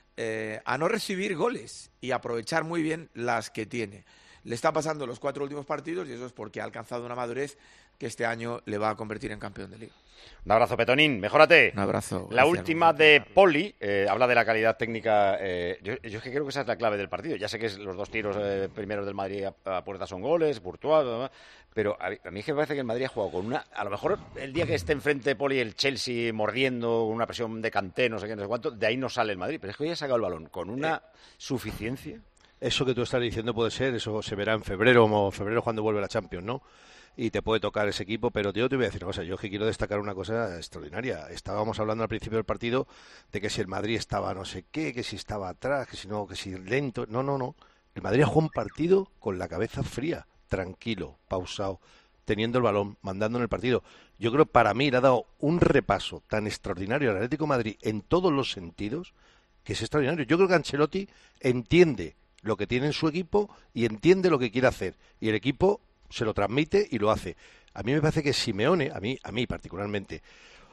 a no recibir goles y aprovechar muy bien las que tiene. Le está pasando los 4 últimos partidos y eso es porque ha alcanzado una madurez que este año le va a convertir en campeón de liga. Un abrazo, Petonín. Mejórate. Un abrazo. La última de Poli, habla de la calidad técnica. Yo es que creo que esa es la clave del partido. Ya sé que los 2 tiros primeros del Madrid a puerta son goles, Courtois, pero a mí es que me parece que el Madrid ha jugado con una... A lo mejor el día que esté enfrente Poli el Chelsea mordiendo, con una presión de Kanté, no sé qué, no sé cuánto, de ahí no sale el Madrid. Pero es que hoy ha sacado el balón con una suficiencia. Eso que tú estás diciendo puede ser, eso se verá en febrero cuando vuelve la Champions, ¿no? Y te puede tocar ese equipo, pero yo te voy a decir una cosa, yo es que quiero destacar una cosa extraordinaria. Estábamos hablando al principio del partido de que si el Madrid estaba no sé qué, que si estaba atrás, que si no, que si lento. No. El Madrid ha jugado un partido con la cabeza fría, tranquilo, pausado, teniendo el balón, mandando en el partido. Yo creo, para mí, le ha dado un repaso tan extraordinario al Atlético de Madrid en todos los sentidos, que es extraordinario. Yo creo que Ancelotti entiende lo que tiene en su equipo y entiende lo que quiere hacer. Y el equipo se lo transmite y lo hace. A mí me parece que Simeone, a mí particularmente,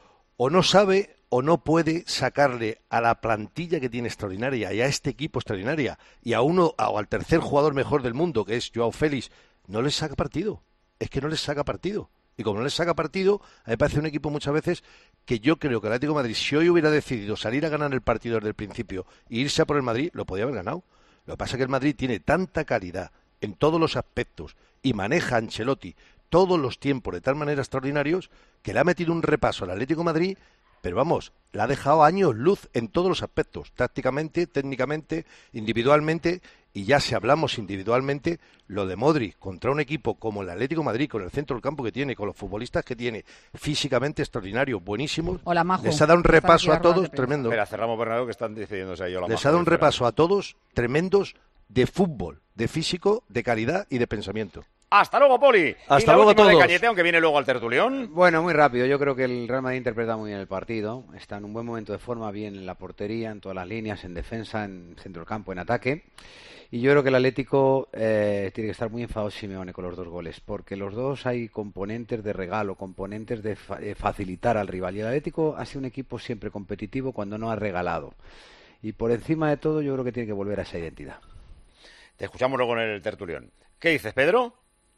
o no sabe o no puede sacarle a la plantilla que tiene extraordinaria y a este equipo extraordinaria y a uno o al tercer jugador mejor del mundo, que es Joao Félix, no les saca partido. Es que no les saca partido. Y como no les saca partido, a mí me parece un equipo muchas veces que yo creo que el Atlético de Madrid, si hoy hubiera decidido salir a ganar el partido desde el principio e irse a por el Madrid, lo podía haber ganado. Lo que pasa es que el Madrid tiene tanta calidad en todos los aspectos y maneja a Ancelotti todos los tiempos de tal manera extraordinarios que le ha metido un repaso al Atlético de Madrid, pero vamos, le ha dejado años luz en todos los aspectos, tácticamente, técnicamente, individualmente, y ya si hablamos individualmente, lo de Modric contra un equipo como el Atlético de Madrid, con el centro del campo que tiene, con los futbolistas que tiene, físicamente extraordinarios, buenísimos. Hola, Majo. Les ha dado un repaso a todos tremendo. Espera, cerramos Bernardo, que están decidiéndose ahí. Les ha dado un repaso a todos tremendos de fútbol, de físico, de calidad y de pensamiento. Hasta luego, Poli. Hasta luego a todos. De Cañete, aunque viene luego al tertulión. Bueno, muy rápido. Yo creo que el Real Madrid interpreta muy bien el partido. Está en un buen momento de forma, bien en la portería, en todas las líneas, en defensa, en centro del campo, en ataque. Y yo creo que el Atlético tiene que estar muy enfadado Simeone con los 2 goles, porque los dos hay componentes de regalo, componentes de facilitar al rival. Y el Atlético ha sido un equipo siempre competitivo cuando no ha regalado. Y por encima de todo, yo creo que tiene que volver a esa identidad. Te escuchamos luego en el tertulión. ¿Qué dices, Pedro?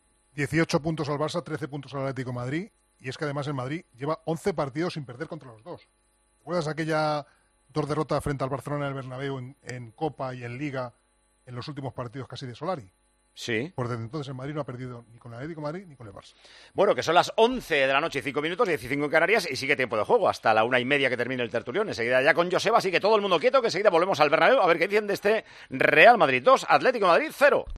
18 puntos al Barça, 13 puntos al Atlético de Madrid, y es que además el Madrid lleva 11 partidos sin perder contra los dos. ¿Recuerdas aquella 2 derrotas frente al Barcelona en el Bernabéu en Copa y en Liga en los últimos partidos casi de Solari? Sí. Pues desde entonces el Madrid no ha perdido ni con el Atlético de Madrid ni con el Barça. Bueno, que son las 11 de la noche y 5 minutos, 15 en Canarias, y sigue tiempo de juego hasta la 1:30 que termine el tertulión. Enseguida ya con Joseba, así que todo el mundo quieto, que enseguida volvemos al Bernabéu a ver qué dicen de este Real Madrid 2, Atlético de Madrid 0.